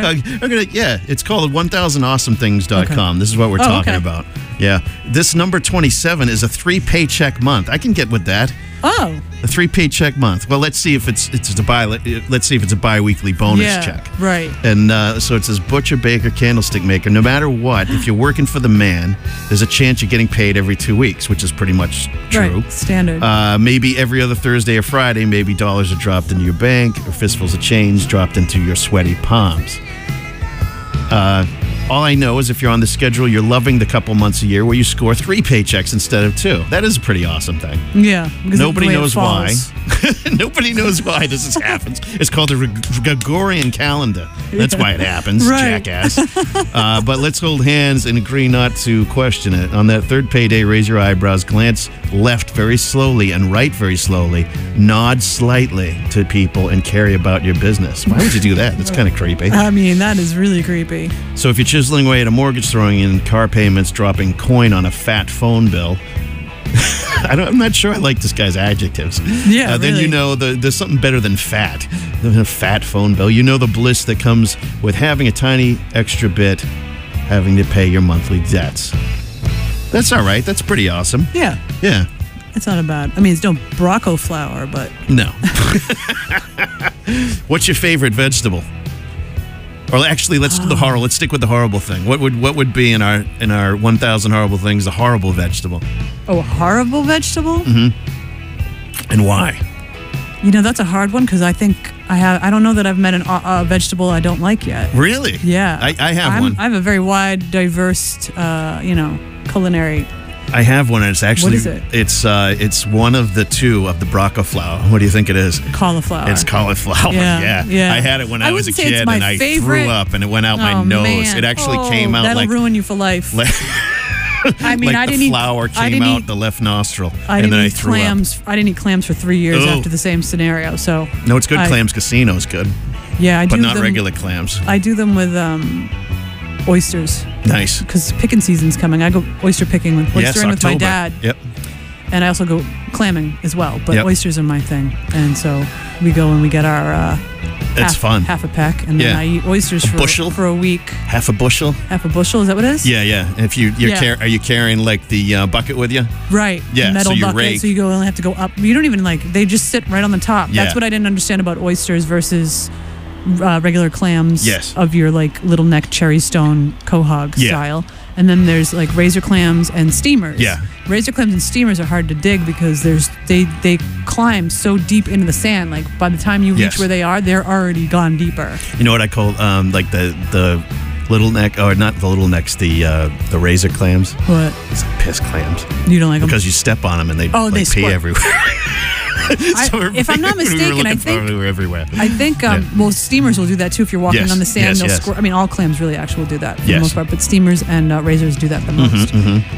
It's called 1000awesomethings.com. Okay. This is what we're talking okay. about. Yeah. This number 27 is a 3-paycheck month. I can get with that. Oh. A 3-paycheck month. Well, let's see if it's a bi-weekly bonus check. Right. And so it says butcher, baker, candlestick maker. No matter what, if you're working for the man, there's a chance you're getting paid every 2 weeks, which is pretty much true. Right. Standard. Maybe every other Thursday or Friday, maybe dollars are dropped into your bank or fistfuls of change dropped into your sweaty palms. All I know is if you're on the schedule, you're loving the couple months a year where you score 3 paychecks instead of 2. That is a pretty awesome thing. Yeah. Nobody knows why. Nobody knows why this happens. It's called a Gregorian calendar. That's why it happens, right. jackass. But let's hold hands and agree not to question it. On that third payday, raise your eyebrows, glance left very slowly and right very slowly, nod slightly to people, and carry about your business. Why would you do that? That's kind of creepy. I mean, that is really creepy. So if you're chiseling away at a mortgage, throwing in car payments, dropping coin on a fat phone bill, I'm not sure I like this guy's adjectives. Yeah, really. Then you know there's something better than fat. A fat phone bill. You know the bliss that comes with having a tiny extra bit, having to pay your monthly debts. That's all right. That's pretty awesome. Yeah. Yeah. It's not a bad. I mean, it's no Bronco flour, but no. What's your favorite vegetable? Or actually, let's do the horrible. Let's stick with the horrible thing. What would be in our 1,000 horrible things a horrible vegetable? Oh, a horrible vegetable? Mm-hmm. And why? You know, that's a hard one because I think I don't know that I've met a vegetable I don't like yet. Really? Yeah. I have one. I have a very wide, diverse, culinary. I have one, and it's actually... What is it? It's one of the 2 of the Bronco flour. What do you think it is? Cauliflower. It's cauliflower. Yeah. I had it when I was a kid, and I favorite. threw up, and it went out my nose. Man. It actually came out that'll like... ruin you for life. I mean, like I didn't the eat flour came out the left nostril, I and then I eat threw clams. up. I didn't eat clams for 3 years after the same scenario. So no, it's good. Clams Casino's good. Yeah, I do. But not them, regular clams. I do them with oysters. Nice. Because picking season's coming. I go oyster picking with my dad. Yep. And I also go clamming as well. But oysters are my thing. And so we go and we get our half a peck, and then I eat oysters for a week. Half a bushel? Half a bushel, is that what it is? Yeah. If are you carrying like the bucket with you? Right. Yeah. Metal so you bucket, rake. so you only have to go up. You don't even they just sit right on the top. Yeah. That's what I didn't understand about oysters versus regular clams. Yes. Of your like little neck cherry stone quahog style. And then there's like razor clams and steamers. Yeah. Razor clams and steamers are hard to dig because they climb so deep into the sand. Like by the time you reach where they are, they're already gone deeper. You know what I call like the little neck, or not the little necks, the razor clams? What? It's like piss clams. You don't like them? Because you step on them and they they pee everywhere. If I'm not mistaken, I think steamers will do that too. If you're walking on the sand, they'll squirt. I mean, all clams really actually will do that for the most part, but steamers and razors do that the most.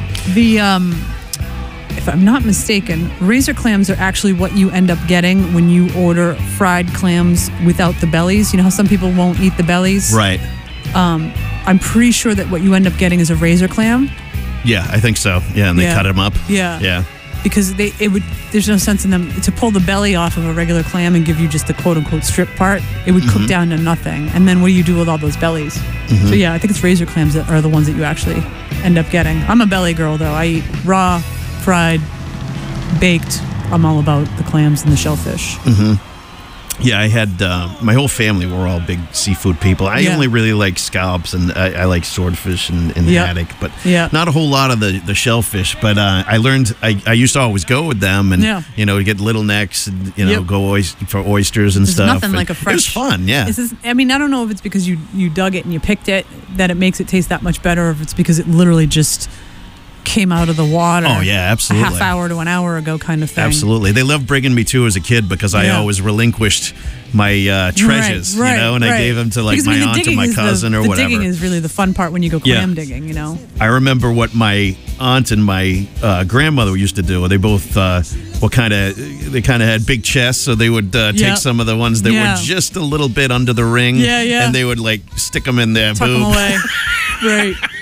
If I'm not mistaken, razor clams are actually what you end up getting when you order fried clams without the bellies. You know how some people won't eat the bellies? Right. I'm pretty sure that what you end up getting is a razor clam. Yeah, I think so. Yeah, and they cut them up. Yeah. Yeah. Because there's no sense in them to pull the belly off of a regular clam and give you just the quote unquote strip part. It would cook down to nothing. And then what do you do with all those bellies? So yeah, I think it's razor clams that are the ones that you actually end up getting. I'm a belly girl though. I eat raw, fried, baked. I'm all about the clams and the shellfish. Yeah, I had my whole family were all big seafood people. I only really like scallops, and I like swordfish in the haddock, but not a whole lot of the shellfish. But I learned I used to always go with them, and get little necks, and go for oysters and stuff. Nothing like a fresh. It was fun, yeah. I don't know if it's because you dug it and you picked it that it makes it taste that much better, or if it's because it literally just came out of the water. Oh yeah, absolutely. A half hour to an hour ago, kind of thing. Absolutely, they loved bringing me to as a kid because I always relinquished my treasures, and I gave them to like my aunt or my cousin or whatever. The digging is really the fun part when you go clam digging. I remember what my aunt and my grandmother used to do. They both kind of had big chests, so they would take some of the ones that were just a little bit under the ring, and they would like stick them in their tuck boob. them away. Right.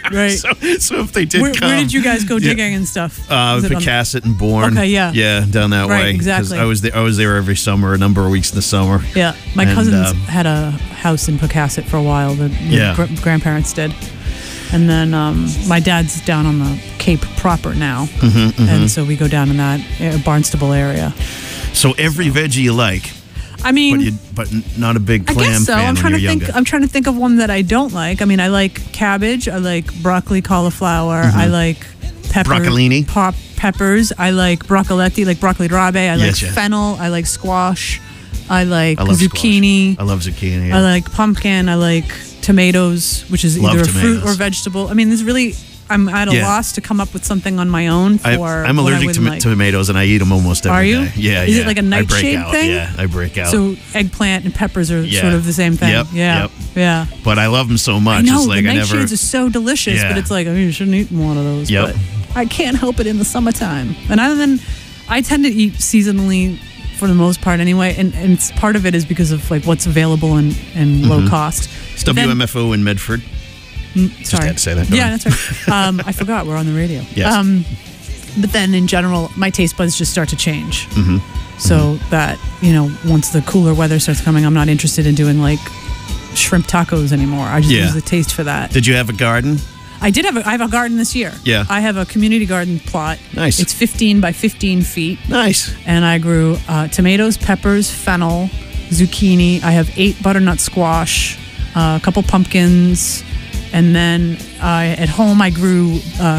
Right. So if they did where did you guys go yeah. digging and stuff? Pecasset and Bourne. Okay, yeah. Yeah, down that Right, way. exactly. I was there every summer, a number of weeks in the summer. Yeah. My cousins had a house in Pecasset for a while. The grandparents did. And then my dad's down on the Cape proper now. And so we go down in that Barnstable area. So every veggie you like. I mean, but not a big clam I guess so. fan I'm trying when to you're think. younger. I'm trying to think of one that I don't like. I mean, I like cabbage. I like broccoli, cauliflower. I like broccolini, peppers. I like broccoletti, like broccoli rabe. I like yeah. fennel. I like squash. I like love zucchini. Squash. I love zucchini. Yeah. I like pumpkin. I like tomatoes, which is either a fruit or vegetable. I mean, there's really. I'm at a loss to come up with something on my own for. I'm allergic to tomatoes, and I eat them almost every day. Are you? Yeah. Is it like a nightshade thing? Yeah, I break out. So eggplant and peppers are sort of the same thing. Yep. Yeah. Yep. Yeah. But I love them so much. I know, it's like the nightshades are so delicious, but it's like, I mean, you shouldn't eat one of those. Yep. But I can't help it in the summertime. And I tend to eat seasonally for the most part anyway, and it's, part of it is because of like what's available and low cost. It's WMFO in Medford. Sorry. Just had to say that. Yeah, that's right. I forgot we're on the radio. Yes. But then in general, my taste buds just start to change. So that, once the cooler weather starts coming, I'm not interested in doing like shrimp tacos anymore. I just lose the taste for that. Did you have a garden? I have a garden this year. Yeah. I have a community garden plot. Nice. It's 15 by 15 feet. Nice. And I grew tomatoes, peppers, fennel, zucchini. I have 8 butternut squash, a couple pumpkins. And then at home I grew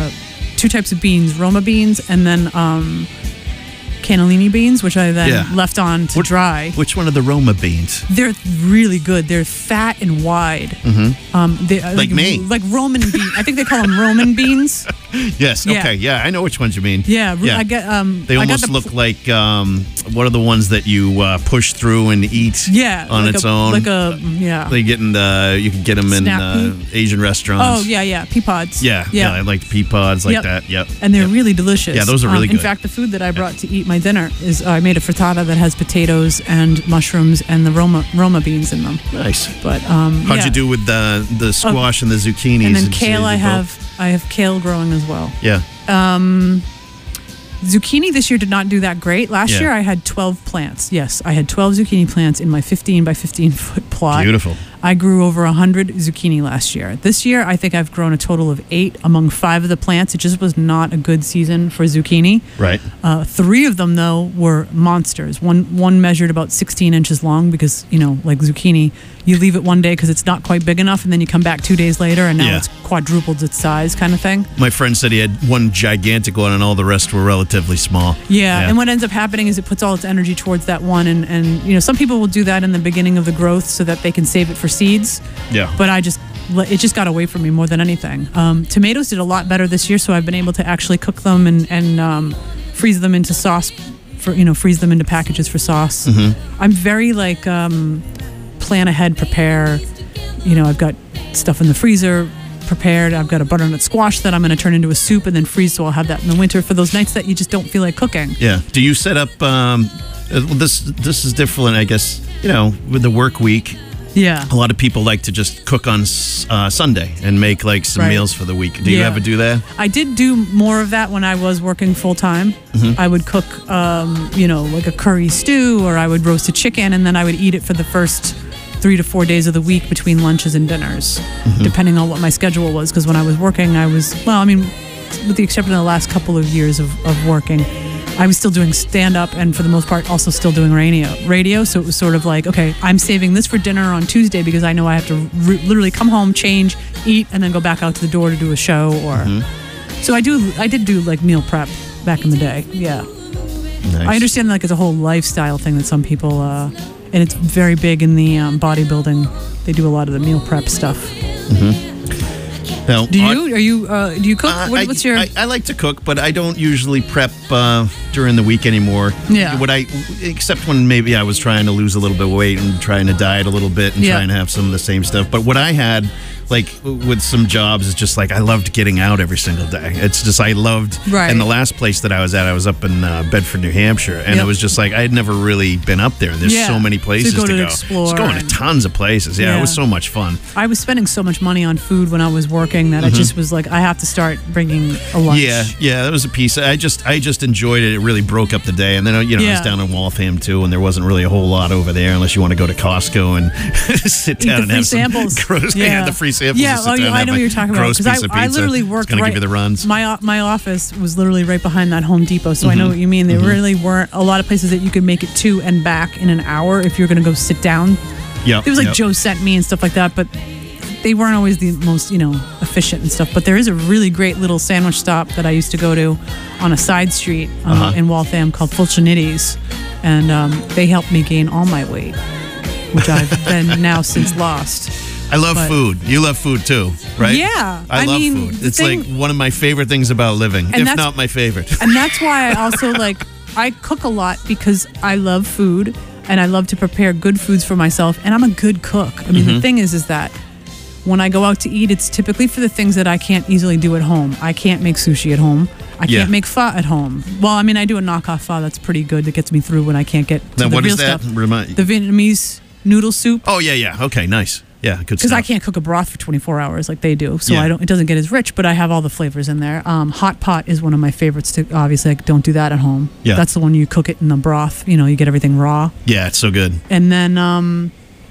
2 types of beans, Roma beans, and then cannellini beans, which I then left on to dry. Which one are the Roma beans? They're really good. They're fat and wide. Like me. Like Roman beans. I think they call them Roman beans. Yes. Okay. Yeah, I know which ones you mean. Yeah. I get. They almost look like what are the ones that you push through and eat? Yeah, on like its own. They get in you can get them in Asian restaurants. Oh yeah, pea pods. Yeah. I like pea pods like that. Yep. And they're really delicious. Yeah, those are really good. In fact, the food that I brought to eat my dinner is I made a frittata that has potatoes and mushrooms and the Roma beans in them. Nice. But how'd you do with the squash and the zucchinis? And then kale, I have kale growing as well. Yeah. Zucchini this year did not do that great. Last year I had 12 plants. Yes, I had 12 zucchini plants in my 15 by 15 foot plot. Beautiful. I grew over 100 zucchini last year. This year I think I've grown a total of 8 among 5 of the plants. It just was not a good season for zucchini. Right. 3 of them though were monsters. One measured about 16 inches long because, like zucchini, you leave it one day because it's not quite big enough, and then you come back 2 days later and now it's quadrupled its size kind of thing. My friend said he had one gigantic one and all the rest were relatively small. Yeah, and what ends up happening is it puts all its energy towards that one, and some people will do that in the beginning of the growth so that they can save it for seeds. Yeah. But it just got away from me more than anything. Tomatoes did a lot better this year, so I've been able to actually cook them and freeze them into sauce freeze them into packages for sauce. I'm very plan ahead, prepare. I've got stuff in the freezer prepared. I've got a butternut squash that I'm going to turn into a soup and then freeze, so I'll have that in the winter for those nights that you just don't feel like cooking. Yeah. Do you set up? This is different, I guess. With the work week. Yeah. A lot of people like to just cook on Sunday and make some meals for the week. Do you ever do that? I did do more of that when I was working full time. I would cook, like a curry stew, or I would roast a chicken, and then I would eat it for the first 3 to 4 days of the week between lunches and dinners, depending on what my schedule was. Because when I was working, with the exception of the last couple of years of working, I was still doing stand-up and for the most part also still doing radio. So it was sort of like, okay, I'm saving this for dinner on Tuesday because I know I have to literally come home, change, eat, and then go back out to the door to do a show. So I did do like meal prep back in the day. Yeah. Nice. I understand it's a whole lifestyle thing that some people, and it's very big in the bodybuilding. They do a lot of the meal prep stuff. Now, do you cook? What's your? I like to cook, but I don't usually prep during the week anymore. Yeah. Except when maybe I was trying to lose a little bit of weight and trying to diet a little bit and trying to have some of the same stuff. But what I had like with some jobs, it's just like I loved getting out every single day. It's just I loved. Right. And the last place that I was at, I was up in Bedford, New Hampshire, and it was just like I had never really been up there. And there's so many places to go. Explore. Just going to tons of places. Yeah, it was so much fun. I was spending so much money on food when I was working that I just was like, I have to start bringing a lunch. Yeah, that was a piece. I just enjoyed it. It really broke up the day. And then I was down in Waltham too, and there wasn't really a whole lot over there unless you want to go to Costco and sit down and have samples. Some gross. Yeah, the free samples. Yeah, I know what you're talking about. Because I literally worked right. Give you the runs. My office was literally right behind that Home Depot, so I know what you mean. There really weren't a lot of places that you could make it to and back in an hour if you're going to go sit down. Yeah, it was like Joe Sent Me and stuff like that, but they weren't always the most efficient and stuff. But there is a really great little sandwich stop that I used to go to on a side street in Waltham called Fulcinitti's, and they helped me gain all my weight, which I've been now since lost. I love food. You love food too, right? Yeah. I love food. It's like one of my favorite things about living, if not my favorite. And that's why I also I cook a lot because I love food and I love to prepare good foods for myself, and I'm a good cook. I mean, the thing is that when I go out to eat, it's typically for the things that I can't easily do at home. I can't make sushi at home. I can't make pho at home. Well, I mean, I do a knockoff pho that's pretty good that gets me through when I can't get to the real stuff. The Vietnamese noodle soup. Oh, yeah. Okay, nice. Yeah, good stuff. Because I can't cook a broth for 24 hours like they do, so it doesn't get as rich, but I have all the flavors in there. Hot pot is one of my favorites too. Obviously, I don't do that at home. Yeah. That's the one you cook it in the broth. You get everything raw. Yeah, it's so good. And then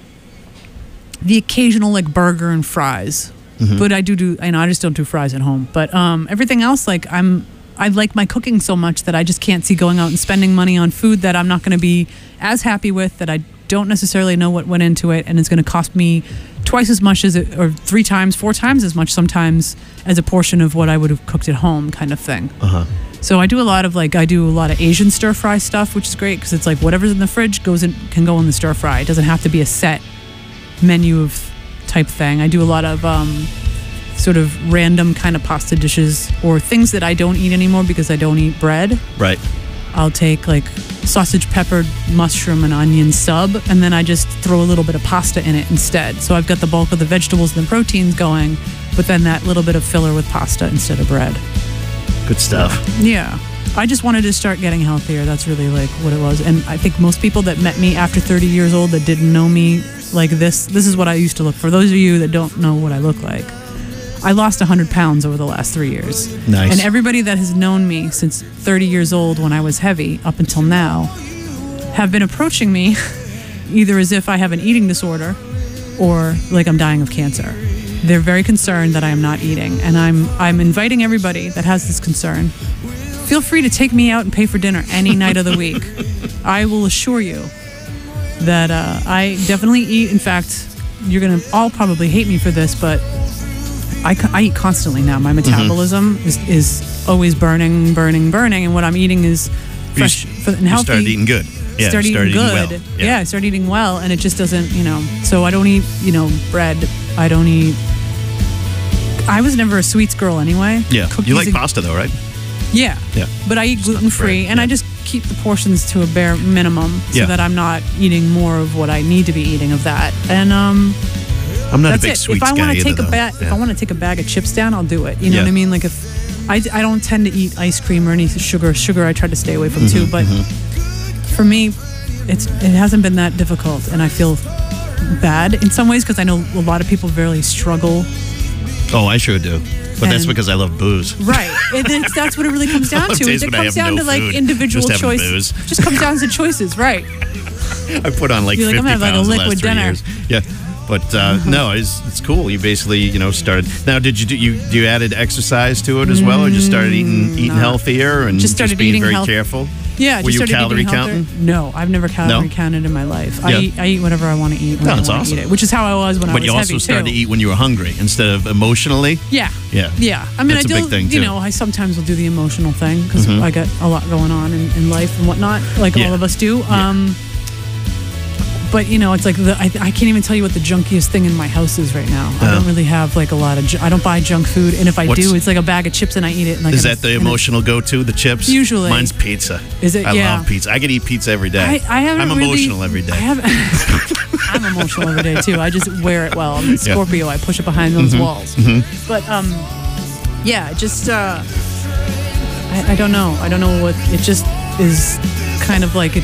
the occasional burger and fries. But I do I just don't do fries at home. But everything else, I like my cooking so much that I just can't see going out and spending money on food that I'm not going to be as happy with, that I don't necessarily know what went into it, and it's going to cost me twice as much as it, or 3 times, 4 times as much sometimes as a portion of what I would have cooked at home, kind of thing. So I do a lot of Asian stir fry stuff, which is great because it's whatever's in the fridge can go in the stir fry. It doesn't have to be a set menu of type thing. I do a lot of sort of random kind of pasta dishes or things that I don't eat anymore because I don't eat bread. Right. I'll take sausage, peppered, mushroom, and onion sub, and then I just throw a little bit of pasta in it instead. So I've got the bulk of the vegetables and the proteins going, but then that little bit of filler with pasta instead of bread. Good stuff. Yeah. I just wanted to start getting healthier. That's really what it was. And I think most people that met me after 30 years old that didn't know me like this is what I used to look for. Those of you that don't know what I look like, I lost 100 pounds over the last 3 years. Nice. And everybody that has known me since 30 years old when I was heavy up until now have been approaching me either as if I have an eating disorder or like I'm dying of cancer. They're very concerned that I am not eating. And I'm inviting everybody that has this concern, feel free to take me out and pay for dinner any night of the week. I will assure you that I definitely eat. In fact, you're going to all probably hate me for this, but I eat constantly now. My metabolism is always burning, and what I'm eating is fresh and healthy. You started eating good. Yeah, started eating good. Well. Yeah, I started eating well, and it just doesn't, So I don't eat, bread. I don't eat. I was never a sweets girl anyway. Yeah, you like pasta though, right? Yeah. Yeah. But I eat gluten-free, and I just keep the portions to a bare minimum so that I'm not eating more of what I need to be eating of that. And I'm not a big sweets guy either. If I want to take a bag of chips down, I'll do it. You know what I mean? Like if I don't tend to eat ice cream or any sugar. Sugar I try to stay away from too. But for me, it hasn't been that difficult, and I feel bad in some ways because I know a lot of people really struggle. Oh, I sure do. But that's because I love booze. Right. That's what it really comes down to. It comes down to individual choice. Just comes down to choices, right? I put on 50 I'm pounds a liquid the last 3 years. Yeah. But no, it's cool. You basically, started. Now, did you added exercise to it as well, or just started eating healthier and just being very careful? Yeah. Were you calorie counting? No, I've never calorie counted in my life. Yeah. I eat whatever I want to eat when I want to eat it, which is how I was when I was heavy. But you also started to eat when you were hungry instead of emotionally. Yeah. Yeah. Yeah. I mean, that's a big thing too. I sometimes will do the emotional thing because I got a lot going on in life and whatnot, like all of us do. But it's like I can't even tell you what the junkiest thing in my house is right now. I don't really have like a lot of. I don't buy junk food, and if I do, it's like a bag of chips, and I eat it. And is that the emotional go-to? The chips? Usually, mine's pizza. Is it? I love pizza. I could eat pizza every day. I'm emotional every day. I'm emotional every day too. I just wear it well. I'm a Scorpio. I push it behind those walls. But just I don't know. I don't know what it just is. Kind of like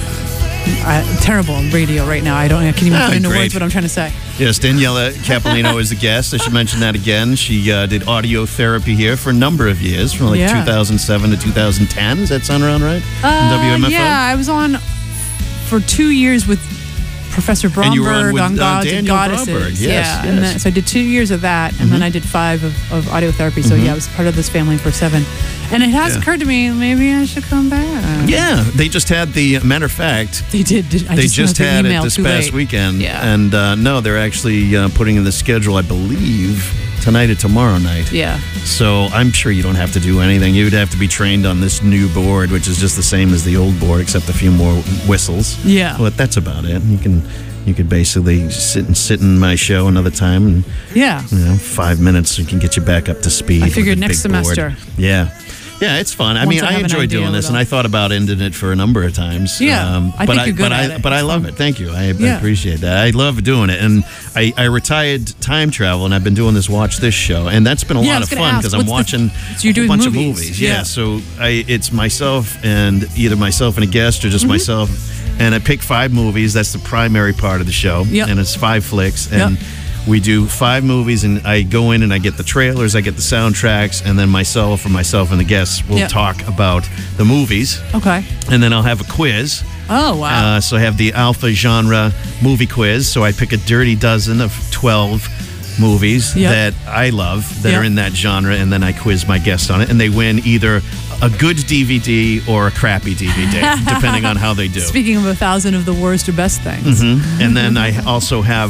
terrible on radio right now. I can't even put into words what I'm trying to say. Yes, Daniela Capolino is the guest. I should mention that again. She did audio therapy here for a number of years, from 2007 to 2010. Does that sound around right? WMFO? Yeah, I was on for 2 years with Professor Bromberg on Gods and Goddesses. Yes. And then, so I did 2 years of that, and then I did 5 of audio therapy. So I was part of this family for 7. And it has occurred to me, maybe I should come back. Yeah, they just had matter of fact. They did. They just had it this past weekend. Yeah. And no, they're actually putting in the schedule, I believe, tonight or tomorrow night. Yeah. So I'm sure you don't have to do anything. You'd have to be trained on this new board, which is just the same as the old board, except a few more whistles. Yeah. But that's about it. You could basically sit in my show another time, and 5 minutes, we can get you back up to speed. I figured next semester. Board. Yeah, it's fun. I mean, I enjoy doing this, and I thought about ending it for a number of times. Yeah, I think you're good at it. But I love it. Thank you. I appreciate that. I love doing it, and I retired time travel, and I've been doing this Watch This show, and that's been a lot of fun because I'm watching a bunch of movies. Yeah, so it's myself and either myself and a guest or just myself, and I pick 5 movies. That's the primary part of the show, and it's 5 flicks, and we do 5 movies, and I go in and I get the trailers, I get the soundtracks, and then myself and the guests will talk about the movies. Okay. And then I'll have a quiz. Oh, wow. So I have the Alpha Genre movie quiz. So I pick a dirty dozen of 12 movies that I love that are in that genre, and then I quiz my guests on it, and they win either a good DVD or a crappy DVD, depending on how they do. Speaking of 1,000 of the worst or best things. And then I also have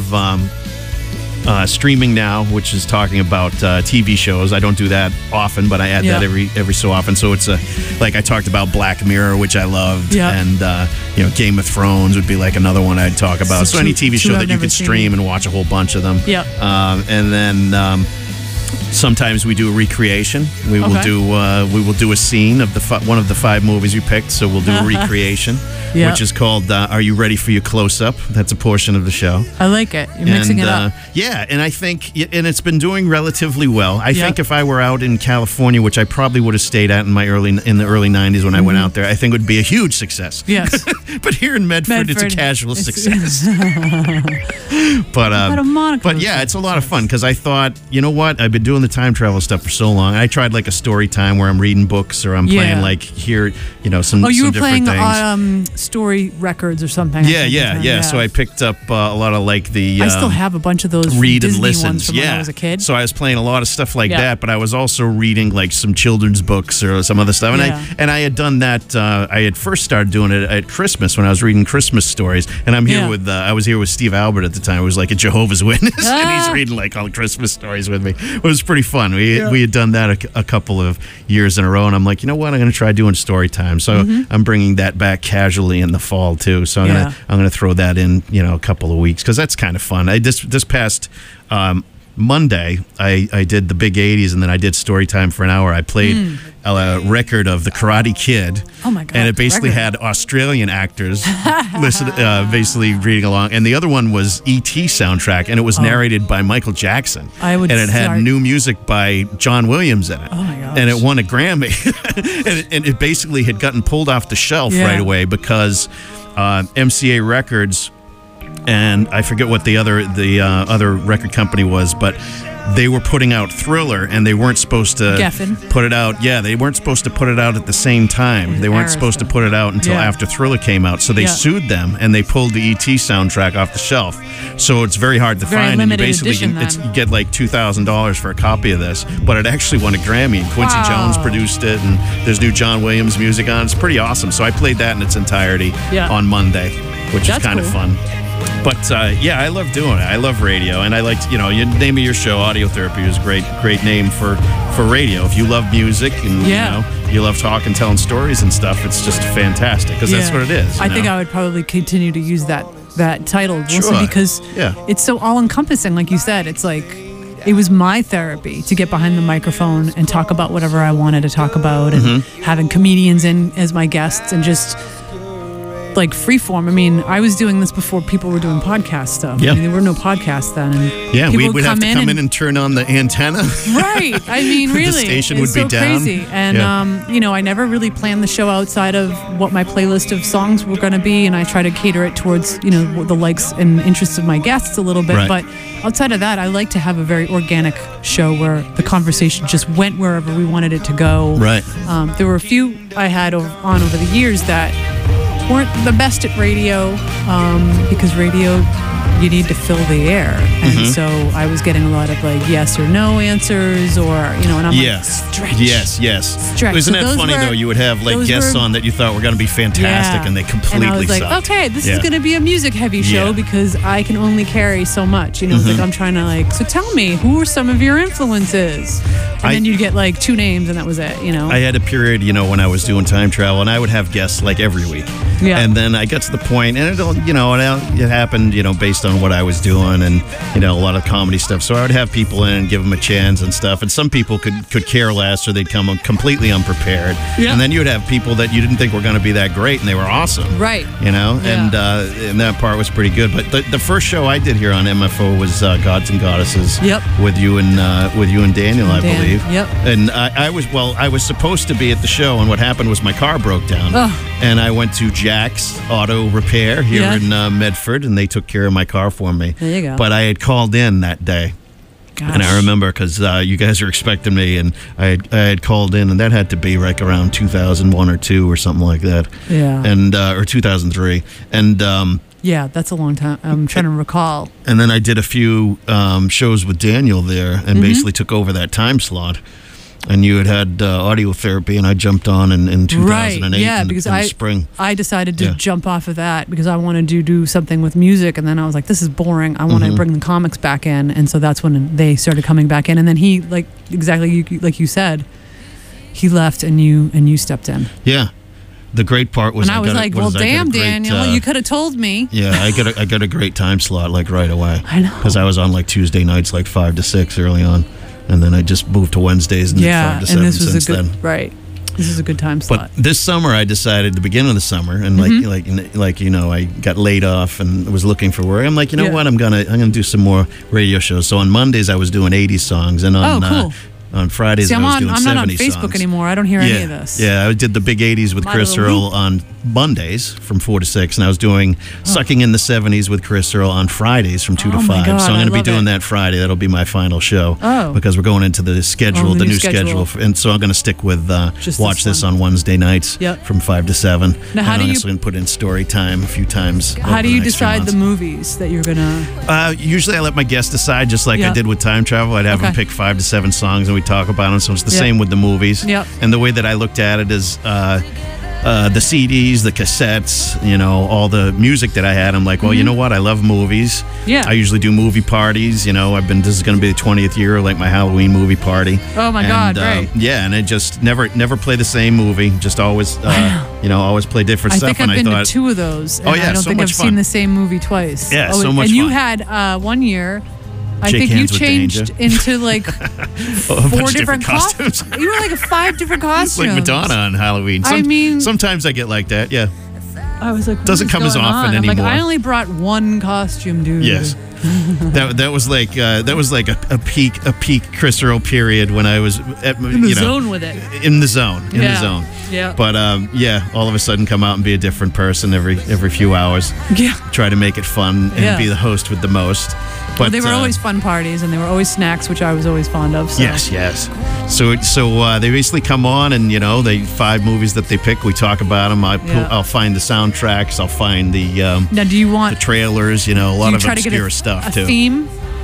Streaming Now, which is talking about TV shows. I don't do that often, but I add that every so often. So it's like I talked about Black Mirror, which I loved, and Game of Thrones would be like another one I'd talk about. So any TV show that you could stream and watch a whole bunch of them. And then sometimes we do a recreation. We will do a scene of one of the 5 movies we picked. So we'll do a recreation, which is called "Are You Ready for Your Close-Up?" That's a portion of the show. I like it. You're mixing it up. Yeah, and I think, and it's been doing relatively well. I think if I were out in California, which I probably would have stayed at in the early '90s when I went out there, I think it would be a huge success. Yes. But here in Medford, it's a casual success. But it's a lot of fun because I thought, you know what, I've been doing the time travel stuff for so long. I tried like a story time where I'm reading books or I'm playing like here, some. Oh, you were different playing things. Story records or something. Yeah. So I picked up a lot of like the. I still have a bunch of those read Disney and listen ones from when I was a kid. So I was playing a lot of stuff like that, but I was also reading like some children's books or some other stuff. And I had done that. I had first started doing it at Christmas when I was reading Christmas stories. And I'm here with I was here with Steve Albert at the time. It was like a Jehovah's Witness, and he's reading like all the Christmas stories with me. It was pretty fun. We had done that a couple of years in a row, and I'm like, you know what? I'm going to try doing story time. So I'm bringing that back casually in the fall too. So I'm gonna throw that in, a couple of weeks because that's kind of fun. This past Monday, I did the big 80s, and then I did story time for an hour. I played a record of The Karate Kid. Oh my God! And it basically had Australian actors basically reading along. And the other one was E.T. soundtrack, and it was narrated by Michael Jackson. And it had new music by John Williams in it. Oh my gosh. And it won a Grammy. and it basically had gotten pulled off the shelf right away because MCA Records, and I forget what the other record company was, but they were putting out Thriller, and they weren't supposed to put it out. Yeah, they weren't supposed to put it out at the same time. They weren't supposed to put it out until after Thriller came out. So they sued them, and they pulled the E.T. soundtrack off the shelf. So it's very hard to find. And you basically you get like $2,000 for a copy of this, but it actually won a Grammy. And Quincy Jones produced it, and there's new John Williams music on. It's pretty awesome. So I played that in its entirety on Monday, which is kind of fun. But I love doing it. I love radio, and I like the name of your show, Audio Therapy, is a great name for radio. If you love music and you love talking, telling stories and stuff, it's just fantastic because that's what it is. I think I would probably continue to use that that title, mostly because it's so all-encompassing. Like you said, it's like it was my therapy to get behind the microphone and talk about whatever I wanted to talk about, and having comedians in as my guests and just like freeform. I mean, I was doing this before people were doing podcast stuff. I mean, there were no podcasts then. And we'd have to come in and turn on the antenna. Right. I mean, really. The station would be down. Crazy. And, I never really planned the show outside of what my playlist of songs were going to be. And I try to cater it towards, the likes and interests of my guests a little bit. Right. But outside of that, I like to have a very organic show where the conversation just went wherever we wanted it to go. Right. There were a few I had on over the years that weren't the best at radio, because radio, you need to fill the air. And so I was getting a lot of like yes or no answers, or, and I'm like, stretch. Yes. Stretch. Isn't that funny, though? You would have like guests on that you thought were going to be fantastic, and they completely And I was like, sucked. okay, this is going to be a music-heavy show because I can only carry so much. It's like I'm trying to so tell me, who are some of your influences? And then you'd get like 2 names, and that was it, I had a period, when I was doing time travel, and I would have guests like every week. Yeah. And then I got to the point, and it happened, based on what I was doing, and a lot of comedy stuff. So I would have people in and give them a chance and stuff. And some people could care less, or they'd come completely unprepared. Yeah. And then you would have people that you didn't think were going to be that great, and they were awesome. Right. And that part was pretty good. But the first show I did here on MFO was Gods and Goddesses. Yep. With you and Daniel, I believe. Yep. And I was supposed to be at the show, and what happened was my car broke down, and I went to Jack's Auto Repair here in Medford, and they took care of my car for me. There you go. But I had called in that day. Gosh. And I remember because you guys were expecting me, and I had called in, and that had to be like around 2001 or 2 or something like that. Yeah. And or 2003, and. Yeah, that's a long time. I'm trying to recall. And then I did a few shows with Daniel there, and basically took over that time slot. And you had audio therapy, and I jumped on in 2008 in the spring. I decided to jump off of that because I wanted to do something with music, and then I was like, this is boring. I want to bring the comics back in, and so that's when they started coming back in. And then he, like you said, he left, and you stepped in. Yeah. The great part was, and I was like, "Well, damn, Daniel, you could have told me." Yeah, I got a great time slot like right away. I know, because I was on like Tuesday nights, like 5 to 6 early on, and then I just moved to Wednesdays and 5 to 7 and this was since a good, then. Right. This is a good time slot. But this summer, I decided, the beginning of the summer, and I got laid off and was looking for work. I'm like, what? I'm gonna do some more radio shows. So on Mondays, I was doing 80s songs, and on cool. On Fridays, I was doing 70 songs. I'm not on Facebook anymore. I don't hear any of this. Yeah, I did the big 80s with Chris Earl on Mondays from 4 to 6, and I was doing Sucking in the 70s with Chris Earl on Fridays from 2 to 5. God, so I'm going to be doing that Friday. That'll be my final show because we're going into the schedule, the new schedule. And so I'm going to stick with watch this on Wednesday nights from 5 to 7. Now, how and do I'm going to put in story time a few times. How do you decide the movies that you're going to... Usually I let my guests decide, just like I did with Time Travel. I'd have them pick 5 to 7 songs, and we talk about them. So it's the same with the movies. Yep. And the way that I looked at it is the CDs, the cassettes, all the music that I had. I'm like, well, you know what? I love movies. Yeah. I usually do movie parties. This is going to be the 20th year, like my Halloween movie party. Oh my God! Right. Yeah, and I just never play the same movie. Just always, always play different stuff. I think I've been to 2 of those. And I don't think I've seen the same movie twice. Yeah, so much fun. And you had 1 year. I think you changed into like 4 different costumes. You were like 5 different costumes. Like Madonna on Halloween. Sometimes I get like that. Yeah. I was like, doesn't come as often anymore. Like, I only brought 1 costume, dude. Yes. that was like a peak Chris Earl period when I was in the zone with it. In the zone. Yeah. But all of a sudden come out and be a different person every few hours. Yeah. Try to make it fun and be the host with the most. But they were always fun parties, and they were always snacks, which I was always fond of. So. Yes. So they basically come on, and they 5 movies that they pick. We talk about them. I'll find the soundtracks. I'll find the now, do you want the trailers? A lot of obscure stuff a too. Theme?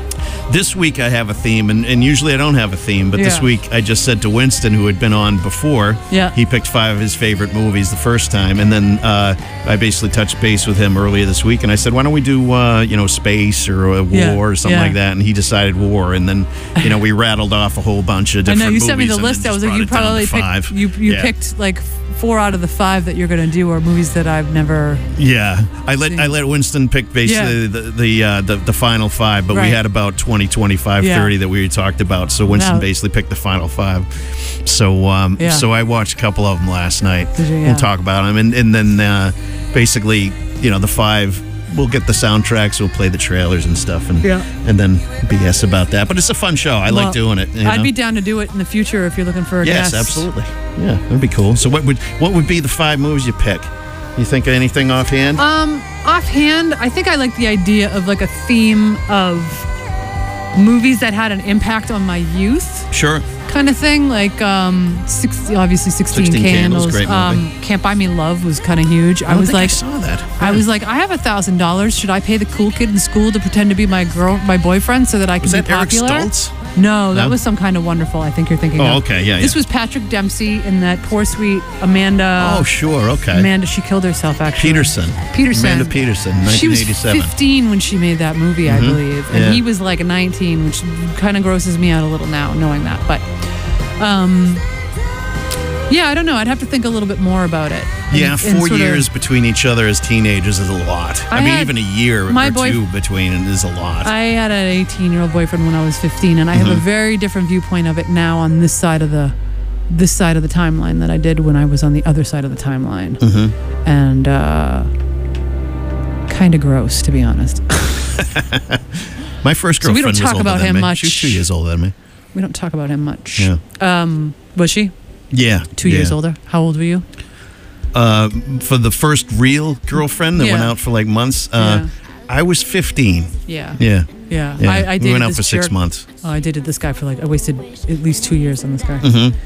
This week I have a theme, and usually I don't have a theme, but this week I just said to Winston, who had been on before, he picked 5 of his favorite movies the first time, and then I basically touched base with him earlier this week, and I said, why don't we do, space or a war or something like that, and he decided war, and then, we rattled off a whole bunch of different movies. I know, you sent me the list. I was like, you probably picked, you picked like 4 out of the 5 that you're going to do are movies that I've never I let Winston pick basically the final 5, but we had about 20, 25, 30 that we talked about, so Winston basically picked the final 5. So so I watched a couple of them last night. We'll talk about them, and then basically the 5, we'll get the soundtracks, we'll play the trailers and stuff, and then BS about that. But it's a fun show. I like doing it. I'd be down to do it in the future if you're looking for a guest. Yes, absolutely. Yeah, that'd be cool. So what would be the 5 movies you pick? You think of anything offhand? Offhand, I think I like the idea of like a theme of movies that had an impact on my youth. Sure. Kind of thing, like obviously 16 Candles. Great movie. Can't Buy Me Love was kind of huge. I was like, I saw that. I was like, I have $1,000. Should I pay the cool kid in school to pretend to be my boyfriend so that I can be popular? Eric Stoltz? No, that was some kind of Wonderful. I think you're thinking. Oh, of. Okay, yeah. This was Patrick Dempsey in that poor sweet Amanda. Oh, sure, okay. Amanda, she killed herself actually. Peterson. Amanda Peterson, 1987. She was 15 when she made that movie, I believe, and he was like 19, which kind of grosses me out a little now knowing that, but. I don't know. I'd have to think a little bit more about it. And 4 years between each other as teenagers is a lot. I mean, even a year or 2 between is a lot. I had an 18-year-old boyfriend when I was 15, and I have a very different viewpoint of it now on this side of the timeline that I did when I was on the other side of the timeline. And kind of gross, to be honest. My first girlfriend we don't talk about him much. She's 2 years older than me. We don't talk about him much. Yeah. Was she? Yeah. 2 years older. How old were you? For the first real girlfriend that went out for like months, I was 15. Yeah. Yeah. Yeah. I dated we went out this for 6 months. Oh, I dated this guy for I wasted at least 2 years on this guy.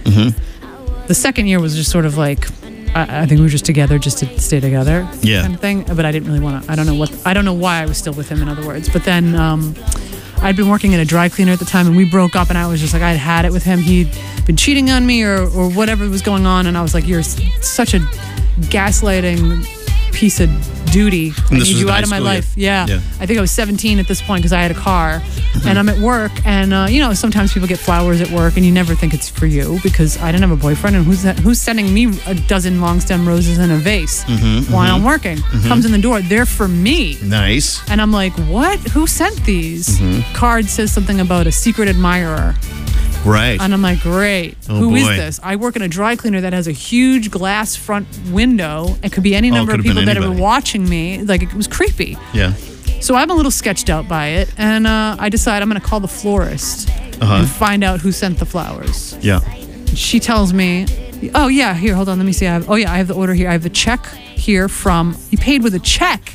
The second year was just sort of like, I think we were just together just to stay together kind of thing. But I didn't really want to, I don't know why I was still with him, in other words. But then I'd been working at a dry cleaner at the time, and we broke up, and I was just like, I'd had it with him. He'd been cheating on me or whatever was going on, and I was like, you're such a gaslighting piece of duty. I need you out of my life. Yeah. I think I was 17 at this point because I had a car, and I'm at work, and sometimes people get flowers at work, and you never think it's for you because I didn't have a boyfriend, and who's sending me a dozen long stem roses in a vase while I'm working? Comes in the door, they're for me. Nice. And I'm like, what? Who sent these? Card says something about a secret admirer. Right. And I'm like, great. Who is this? I work in a dry cleaner that has a huge glass front window. It could be any number of people that are watching me. Like, it was creepy. Yeah. So I'm a little sketched out by it. And I decide I'm going to call the florist and find out who sent the flowers. Yeah. She tells me, oh, yeah, here, hold on. Let me see. I have the order here. I have the check here from, he paid with a check.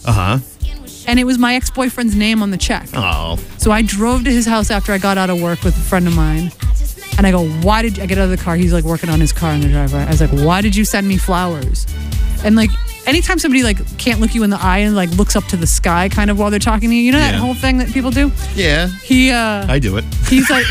And it was my ex-boyfriend's name on the check. Oh. So I drove to his house after I got out of work with a friend of mine. And I go, why did I get out of the car? He's like working on his car in the driveway. I was like, why did you send me flowers? And like, anytime somebody like can't look you in the eye and like looks up to the sky kind of while they're talking to you, you know that whole thing that people do? Yeah. I do it. He's like,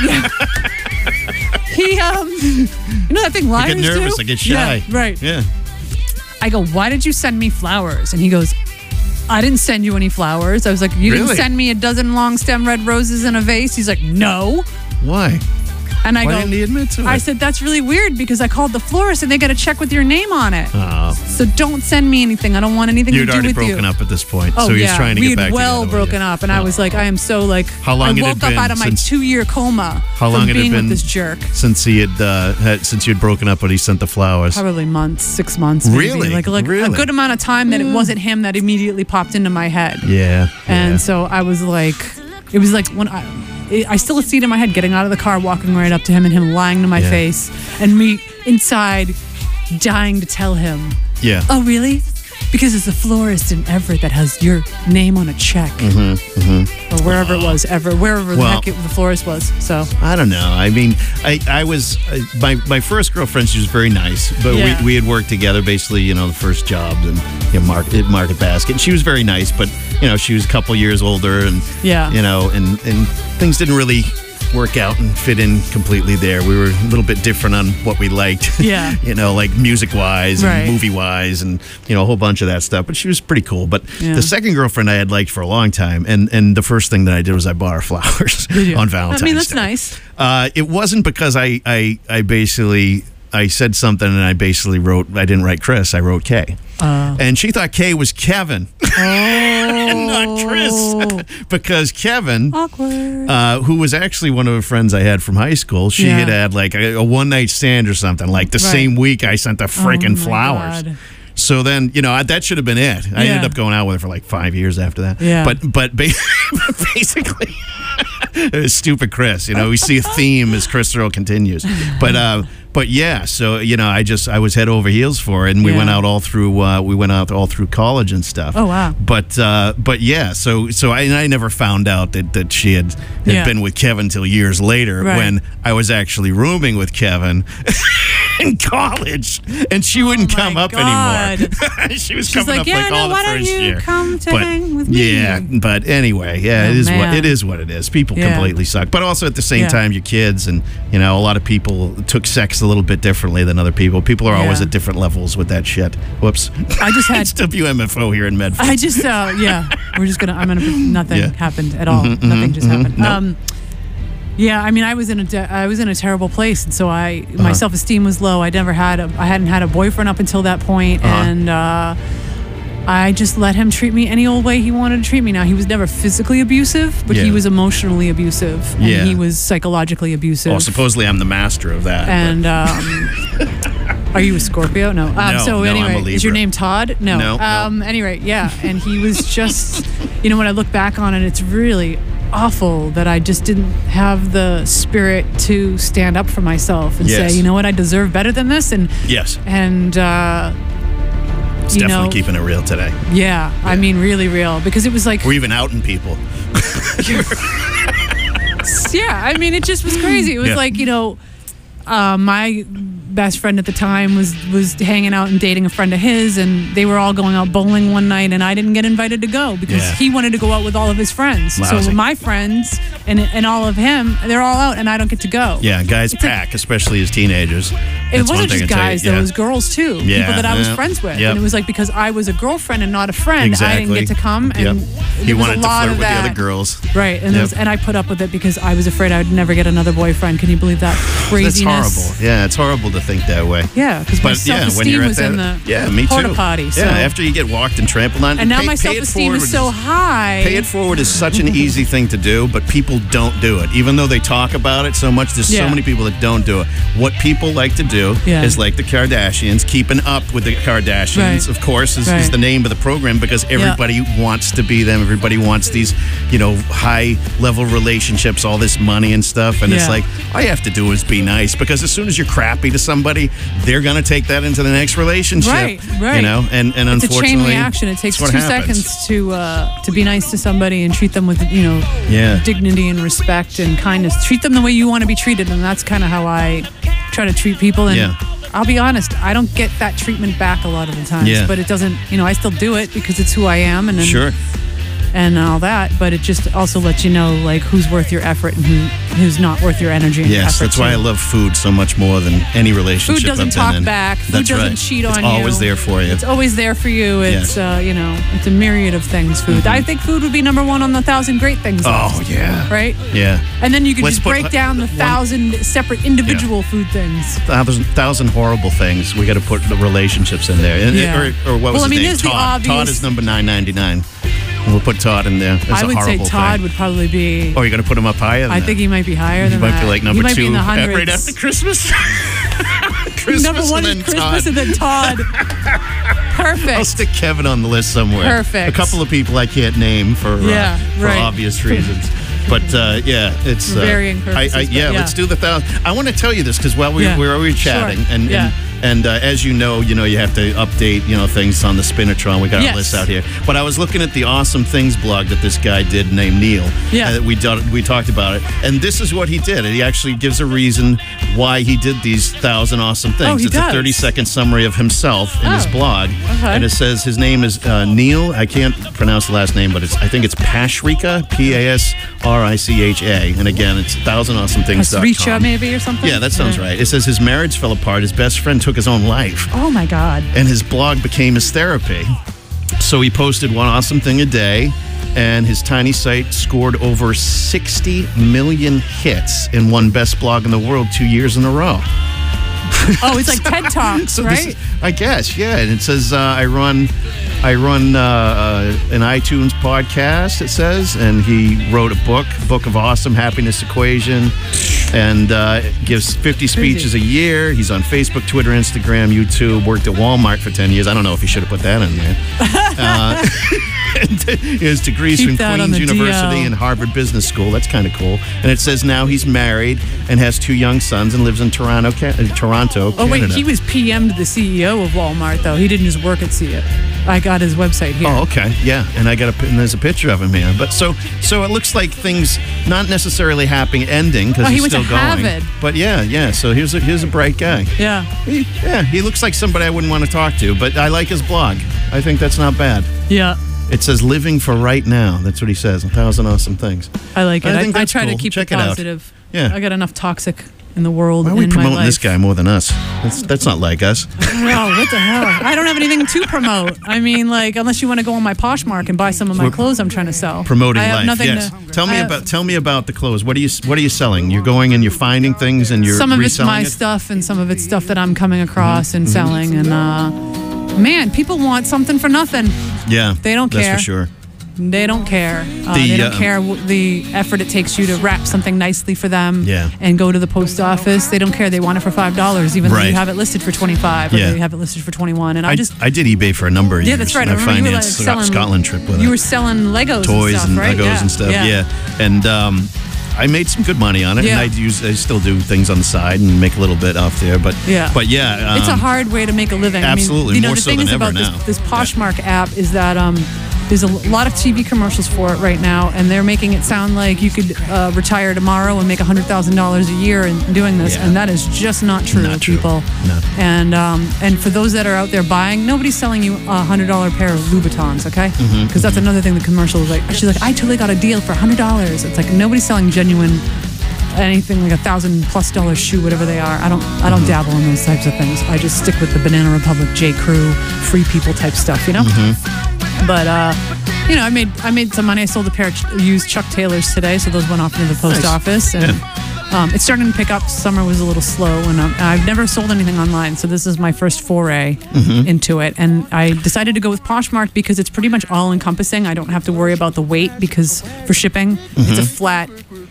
you know that thing liars do? I get nervous, I get shy. Yeah, right. Yeah. I go, why did you send me flowers? And he goes, I didn't send you any flowers. I was like, you didn't send me a dozen long stem red roses in a vase? He's like, no. Why? And I Why didn't he admit to it? I said, that's really weird because I called the florist and they got a check with your name on it. Oh. So don't send me anything. I don't want anything to do with you. You'd already broken up at this point. Oh, so he's trying to get back together. Well broken up. And I was like, I am so like, how long I woke up out of my 2-year coma how long from had being it been with this jerk. Since he had since you had broken up, but he sent the flowers? Probably months, 6 months. Maybe. Really? Like really? A good amount of time that it wasn't him that immediately popped into my head. Yeah. And so I was like, it was like when I still see it in my head, getting out of the car, walking right up to him and him lying to my face and me inside dying to tell him. Yeah. Oh, really? because it's a florist in Everett that has your name on a check, or wherever it was, wherever the heck the florist was. So I don't know. I mean, I was my first girlfriend. She was very nice, but we had worked together basically. The first job and Market Basket. And she was very nice, but she was a couple years older, and and things didn't really work out and fit in completely there. We were a little bit different on what we liked. Yeah. Like music-wise and movie-wise and, a whole bunch of that stuff. But she was pretty cool. But the second girlfriend I had liked for a long time, and the first thing that I did was I bought her flowers on Valentine's Day. I mean, that's nice. It wasn't because I basically... I said something and I basically I didn't write Chris, I wrote K. And she thought K was Kevin. And not Chris. Because Kevin, who was actually one of the friends I had from high school, she had like a one-night stand or something. Like the same week I sent her freaking flowers. God. So then, that should have been it. I ended up going out with her for like 5 years after that. Yeah. But basically, it was stupid Chris. We see a theme as Chris Earl continues. But yeah, so I was head over heels for it, and we went out all through college and stuff. Oh wow! But yeah, so I never found out that she had been with Kevin till years later when I was actually rooming with Kevin in college, and she wouldn't come up anymore. She's coming up like all the first year. Come to hang with me? Yeah, but anyway, it is what it is. People completely suck, but also at the same time, you're kids, and a lot of people took sex a little bit differently than other people. People are always at different levels with that shit. Whoops. I just had it's WMFO here in Medford. I just nothing happened at all. Nothing just happened. Nope. Yeah, I mean, I was in a terrible place, and so my self-esteem was low. I hadn't had a boyfriend up until that point, and I just let him treat me any old way he wanted to treat me. Now, he was never physically abusive, but he was emotionally abusive, and he was psychologically abusive. Well, supposedly I'm the master of that. And are you a Scorpio? No. So anyway, I'm a Libra. Is your name Todd? No. No. Anyway, and he was just, when I look back on it, it's really awful that I just didn't have the spirit to stand up for myself and say, you know what, I deserve better than this. And it's definitely keeping it real today. Yeah, I mean, really real, because it was like we're even outing people. Yeah, I mean, it just was crazy. It was like my best friend at the time was hanging out and dating a friend of his, and they were all going out bowling one night, and I didn't get invited to go because he wanted to go out with all of his friends. Lousy. So my friends and all of him, they're all out, and I don't get to go. Yeah, guys pack, especially as teenagers. It wasn't just guys, there was girls too. Yeah, people that I was friends with. And it was like, because I was a girlfriend and not a friend, I didn't get to come. And he wanted to flirt with the other girls. Right, and and I put up with it because I was afraid I would never get another boyfriend. Can you believe that craziness? That's horrible. Yeah, it's horrible to think that way. Yeah, because my self-esteem was in the porta potty. So. Yeah, after you get walked and trampled on. And now my self-esteem is so high. Pay it forward is such an easy thing to do, but people don't do it. Even though they talk about it so much, there's so many people that don't do it. What people like to do is like the Kardashians, keeping up with the Kardashians, of course, is the name of the program, because everybody wants to be them. Everybody wants these, high-level relationships, all this money and stuff. And it's like, all you have to do is be nice, because as soon as you're crappy to somebody, they're going to take that into the next relationship. Right. And it's unfortunately, a chain reaction. It takes 2 seconds to be nice to somebody and treat them with, dignity and respect and kindness. Treat them the way you want to be treated, and that's kind of how I try to treat people. And I'll be honest, I don't get that treatment back a lot of the times, but it doesn't, I still do it because it's who I am. And then, and all that, but it just also lets you know like who's worth your effort and who's not worth your energy and effort. That's why I love food so much more than any relationship. Food doesn't talk back. Food doesn't cheat on you. It's always there for you. It's always there for you. It's it's a myriad of things. Food. I think food would be number one on the 1,000 great things list. Oh yeah. Right? Yeah. And then you could just break down the 1,000 separate individual food things. 1,000 horrible things. We got to put the relationships in there. Or what was his name? Todd. Todd is number 999. We'll put Todd in there. I would say Todd would probably be... Oh, you're going to put him up higher than that? I think he might be higher than that. He might be like number 2. He might be in the hundreds. Right after Christmas? Number 1 is Christmas and then Todd. Perfect. I'll stick Kevin on the list somewhere. Perfect. A couple of people I can't name for obvious reasons. But it's... Very encouraging. Let's do the 1,000. I want to tell you this because while we were chatting, and And as you know, you have to update, things on the Spinatron. We got a list out here. But I was looking at the Awesome Things blog that this guy did named Neil. Yeah. We talked about it. And this is what he did. And he actually gives a reason why he did these 1,000 awesome things. Oh, he it's does. a 30-second summary of himself in his blog. Okay. And it says his name is Neil. I can't pronounce the last name, but I think it's Pasricha, Pasricha. And again, it's 1000awesomethings.com. Pasricha maybe or something? Yeah, that sounds right. It says his marriage fell apart. His best friend took his own life. Oh, my God. And his blog became his therapy. So he posted one awesome thing a day, and his tiny site scored over 60 million hits and won best blog in the world 2 years in a row. Oh, it's like TED Talks, right? I guess, yeah. And it says I run an iTunes podcast, it says, and he wrote a book of awesome happiness equation, and gives 50 speeches a year. He's on Facebook, Twitter, Instagram, YouTube, worked at Walmart for 10 years. I don't know if he should have put that in there. His degrees from Queen's University and Harvard Business School. That's kind of cool. And it says now he's married and has 2 young sons and lives in Toronto, Canada. Oh, wait, he was PM'd the CEO of Walmart, though. He didn't just work at it. I got his website here. Oh, okay. Yeah, and there's a picture of him here. But so it looks like things not necessarily happy ending because he's still going. Harvard. But yeah. So here's a bright guy. Yeah. He looks like somebody I wouldn't want to talk to, but I like his blog. I think that's not bad. Yeah. It says living for right now. That's what he says. 1,000 awesome things. I like it. I try to keep it positive. Yeah. I got enough toxic in the world. Why are we promoting this guy more than us? That's not like us. No, what the hell? I don't have anything to promote. I mean, unless you want to go on my Poshmark and buy some of my clothes I'm trying to sell. Promoting life. Yes. Tell me about the clothes. What are you selling? You're going and you're finding things and you're some of it's my it? stuff and some of it's stuff that I'm coming across and selling. And man, people want something for nothing. Yeah, they don't care. That's for sure. They don't care. They don't care the effort it takes you to wrap something nicely for them and go to the post office. They don't care. They want it for $5, even though you have it listed for $25 or you have it listed for $21. And I did eBay for a number of years. Yeah, that's right. I financed a Scotland trip with it. You were selling Legos toys and stuff, right? Legos and stuff. Yeah. And I made some good money on it, and I still do things on the side and make a little bit off there. But it's a hard way to make a living. Absolutely, I mean, more so than ever now. This Poshmark app is that there's a lot of TV commercials for it right now, and they're making it sound like you could retire tomorrow and make $100,000 a year in doing this, and that is just not true, people. No. And for those that are out there buying, nobody's selling you a $100 pair of Louboutins, okay? Because that's another thing the commercial is like. She's like, I totally got a deal for $100. It's like nobody's selling genuine anything like $1,000+ shoe, whatever they are. I don't dabble in those types of things. I just stick with the Banana Republic, J. Crew, Free People type stuff, you know. But I made some money. I sold a pair of used Chuck Taylors today, so those went off into the post office, and it's starting to pick up. Summer was a little slow, and I've never sold anything online, so this is my first foray into it. And I decided to go with Poshmark because it's pretty much all encompassing. I don't have to worry about the weight because for shipping, it's a flat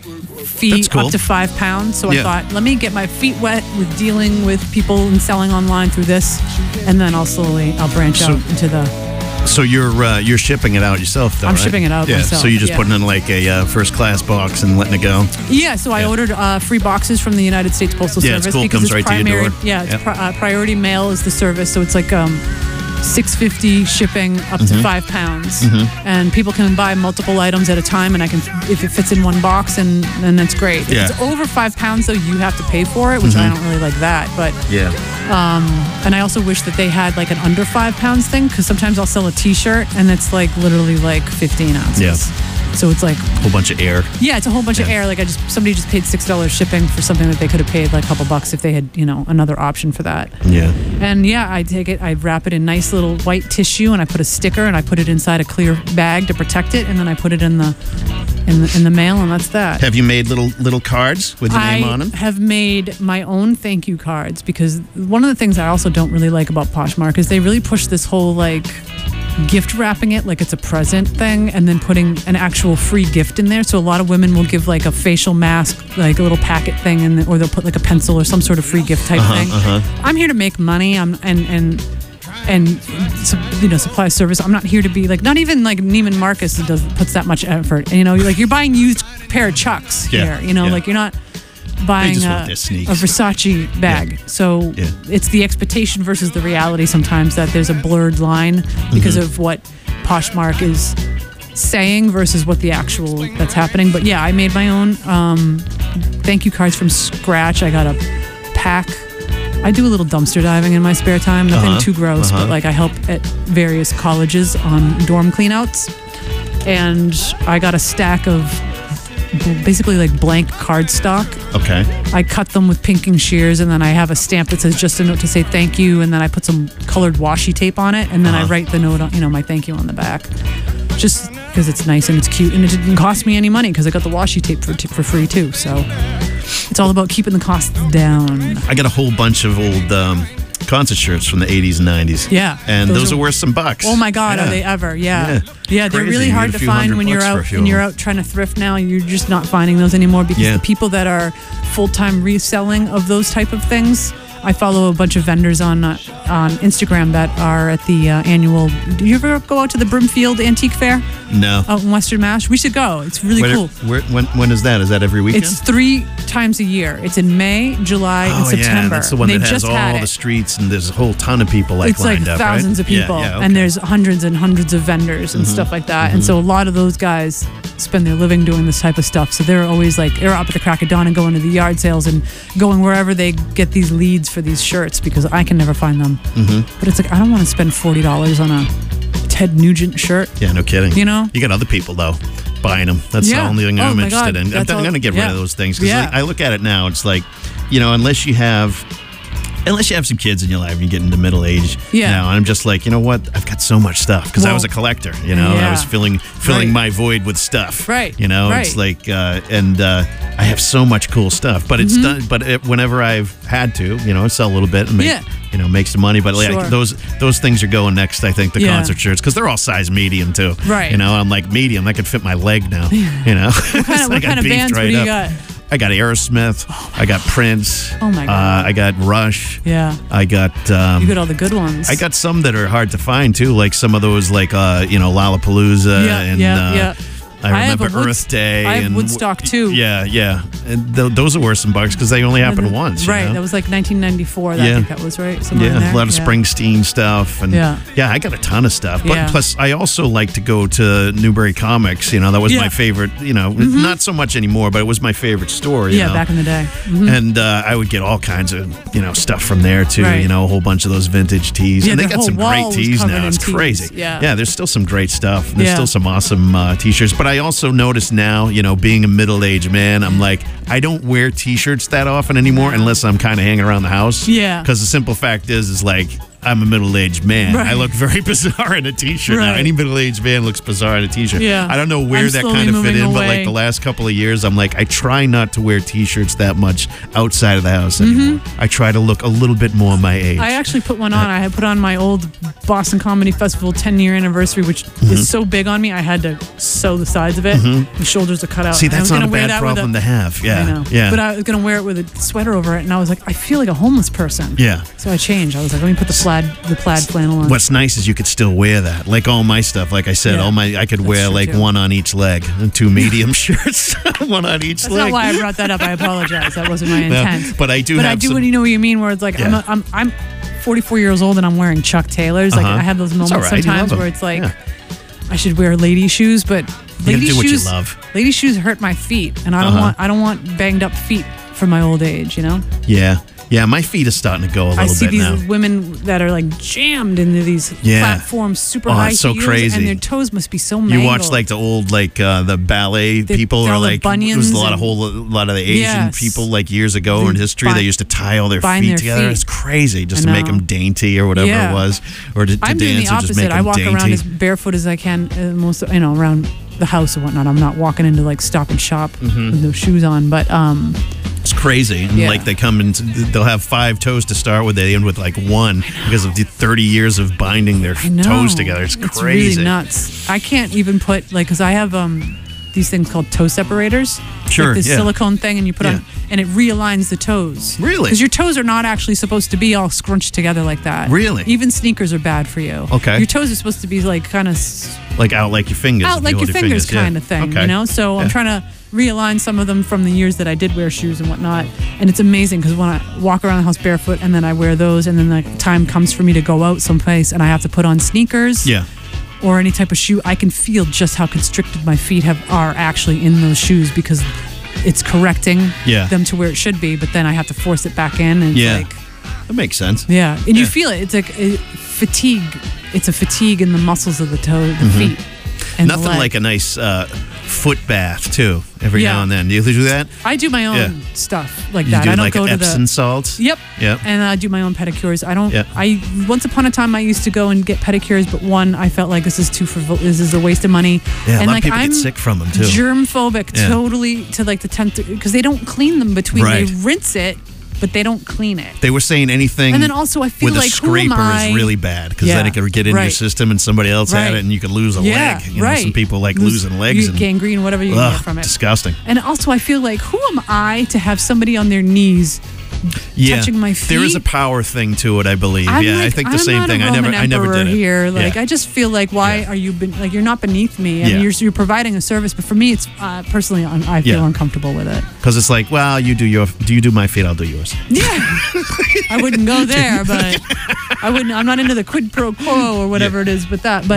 fee up to 5 pounds. So I thought, let me get my feet wet with dealing with people and selling online through this, and then I'll branch out into the. So you're shipping it out yourself, though, I'm right? shipping it out myself. So you're just putting in like a first class box and letting it go. Yeah. So I ordered free boxes from the United States Postal Service. It's cool. Because Comes right to your door. Yeah. It's priority mail is the service. So it's like $6.50 shipping up to 5 pounds, and people can buy multiple items at a time, and I can, if it fits in one box, and that's great. If it's over 5 pounds, though, you have to pay for it, which I don't really like that. But and I also wish that they had like an under 5 pounds thing, because sometimes I'll sell a T-shirt and it's like literally like 15 ounces. Yeah. So it's like a whole bunch of air. Yeah, it's a whole bunch of air. Like somebody just paid $6 shipping for something that they could have paid like a couple bucks if they had, another option for that. Yeah. And I take it, I wrap it in nice little white tissue, and I put a sticker, and I put it inside a clear bag to protect it, and then I put it in the mail, and that's that. Have you made little cards with your name on them? I have made my own thank you cards, because one of the things I also don't really like about Poshmark is they really push this whole like gift wrapping it like it's a present thing, and then putting an actual free gift in there. So a lot of women will give like a facial mask, like a little packet thing, or they'll put like a pencil or some sort of free gift type thing. I'm here to make money. And supply service. I'm not here to be like, not even like Neiman Marcus puts that much effort. Like you're buying used pair of Chucks here. Like you're not. buying a Versace bag. So it's the expectation versus the reality sometimes that there's a blurred line because of what Poshmark is saying versus what the actual that's happening. But yeah, I made my own thank you cards from scratch. I got a pack. I do a little dumpster diving in my spare time. Nothing too gross, but like I help at various colleges on dorm cleanouts. And I got a stack of basically like blank cardstock. Okay. I cut them with pinking shears, and then I have a stamp that says just a note to say thank you, and then I put some colored washi tape on it, and then I write the note on, my thank you on the back. Just because it's nice and it's cute, and it didn't cost me any money because I got the washi tape for free too. So it's all about keeping the costs down. I got a whole bunch of old concert shirts from the 80s and 90s. Yeah. And those are worth some bucks. Oh my God, are they ever? Yeah, they're really hard to find when you're out trying to thrift now. You're just not finding those anymore because the people that are full-time reselling of those type of things. I follow a bunch of vendors on Instagram that are at the annual. Do you ever go out to the Brimfield Antique Fair? No. Out in Western Mass? We should go. It's really cool. When is that? Is that every weekend? It's 3 times a year. It's in May, July, and September. Yeah, that's the one that has all the streets, and there's a whole ton of people lined up, right? It's like thousands of people, and there's hundreds and hundreds of vendors and stuff like that. And so a lot of those guys spend their living doing this type of stuff. So they're always like, they're up at the crack of dawn and going to the yard sales and going wherever they get these leads for these shirts because I can never find them. But it's like, I don't want to spend $40 on a Ted Nugent shirt. Yeah, no kidding. You know? You got other people, though, buying them. That's the only thing I'm interested in. I'm going to get rid of those things because I look at it now. It's like, unless you have some kids in your life and you get into middle age now, I'm just like, you know what? I've got so much stuff because I was a collector, and I was filling my void with stuff. Right. It's like, I have so much cool stuff, but it's done. But whenever I've had to, sell a little bit and make some money. But like those things are going next. I think the concert shirts because they're all size medium too. Right. I'm like medium. I could fit my leg now. What kind of bands? What do you got? I got Aerosmith. I got Prince. Oh my God. I got Rush. Yeah. I got. You got all the good ones. I got some that are hard to find too, like some of those, like Lollapalooza and. I remember Earth Day. I have Woodstock too. Yeah. And those are worth some bucks because they only happen once. Right. That was like 1994. I think that was right. Somewhere in there. A lot of Springsteen stuff. And I got a ton of stuff. But plus, I also like to go to Newbury Comics. That was my favorite. Not so much anymore, but it was my favorite store. Back in the day. And I would get all kinds of stuff from there too. Right. A whole bunch of those vintage tees. And they got some great tees now. It's crazy. Yeah. There's still some great stuff. There's still some awesome T-shirts. But I also notice now, being a middle-aged man, I'm like, I don't wear T-shirts that often anymore unless I'm kind of hanging around the house. Yeah. Because the simple fact is like, I'm a middle-aged man. Right. I look very bizarre in a T-shirt now. Any middle-aged man looks bizarre in a T-shirt. Yeah. I don't know where that kind of fit in, but like the last couple of years, I'm like, I try not to wear T-shirts that much outside of the house anymore. I try to look a little bit more my age. I actually put one on. I had put on my old Boston Comedy Festival 10-year anniversary, which is so big on me, I had to sew the sides of it. The shoulders are cut out. See, that's not a bad problem to have. Yeah. I know. Yeah. But I was going to wear it with a sweater over it, and I was like, I feel like a homeless person. Yeah. So I changed. I was like, let me put the plaid flannel on. What's nice is you could still wear that. Like all my stuff, like I said, I could wear like one on each leg and 2 medium shirts, one on each leg. That's not why I brought that up. I apologize. That wasn't my intent. No, but I do. But I do. What you mean? Where it's like I'm 44 years old and I'm wearing Chuck Taylors. Like I have those moments sometimes where it's like I should wear lady shoes, but lady shoes. What you love. Lady shoes hurt my feet, and I don't want banged up feet for my old age. Yeah. Yeah, my feet are starting to go a little bit now. I see these women that are like jammed into these platforms, super high heels, so crazy. And their toes must be so mangled. You watch like the old the ballet people, or like there was a lot of the Asian people like years ago in history. They used to tie all their feet together. It's crazy just to make them dainty or whatever it was, or to I'm dance doing the opposite. or just make them I walk dainty. around as barefoot as I can, most around the house and whatnot. I'm not walking into like Stop and Shop with no shoes on, but it's crazy. And like they come and they'll have 5 toes to start with. They end with like 1 because of the 30 years of binding their toes together. It's crazy. It's really nuts. I can't even put because I have these things called toe separators. Sure. Like this silicone thing, and you put on, and it realigns the toes. Really? Because your toes are not actually supposed to be all scrunched together like that. Really? Even sneakers are bad for you. Okay. Your toes are supposed to be like kind of like out like your fingers. Out like your fingers kind of thing. Okay. So I'm trying to realigned some of them from the years that I did wear shoes and whatnot. And it's amazing because when I walk around the house barefoot and then I wear those, and then the time comes for me to go out someplace and I have to put on sneakers. Yeah. Or any type of shoe, I can feel just how constricted my feet are actually in those shoes because it's correcting them to where it should be, but then I have to force it back in. And it's like, that makes sense. Yeah, and you feel it. It's like fatigue. It's a fatigue in the muscles of the toe, the feet. And nothing like a nice foot bath too. Every now and then. Do you do that? I do my own stuff like you that. Do I don't like go to Epsom salts. Yep. Yep. And I do my own pedicures. I don't. Yep. Once upon a time I used to go and get pedicures, but one I felt like this is a waste of money. Yeah, and a lot like of people I'm get sick from them too. Germ phobic, totally to like the 10th because they don't clean them between. Right. They rinse it. But they don't clean it. They were saying anything and then also I feel with like, a scraper is really bad because then it could get into your system and somebody else had it and you could lose a leg. You know, some people like losing legs. And gangrene, whatever you can get from it. Disgusting. And also I feel like, who am I to have somebody on their knees touching my feet? There is a power thing to it, I believe. I think the same thing. I never did it. Here. Like I just feel like why are you like you're not beneath me and you're providing a service, but for me it's personally I feel uncomfortable with it. Because it's like, well, you do my feet, I'll do yours. Yeah. I wouldn't go there, but I'm not into the quid pro quo or whatever it is with that. But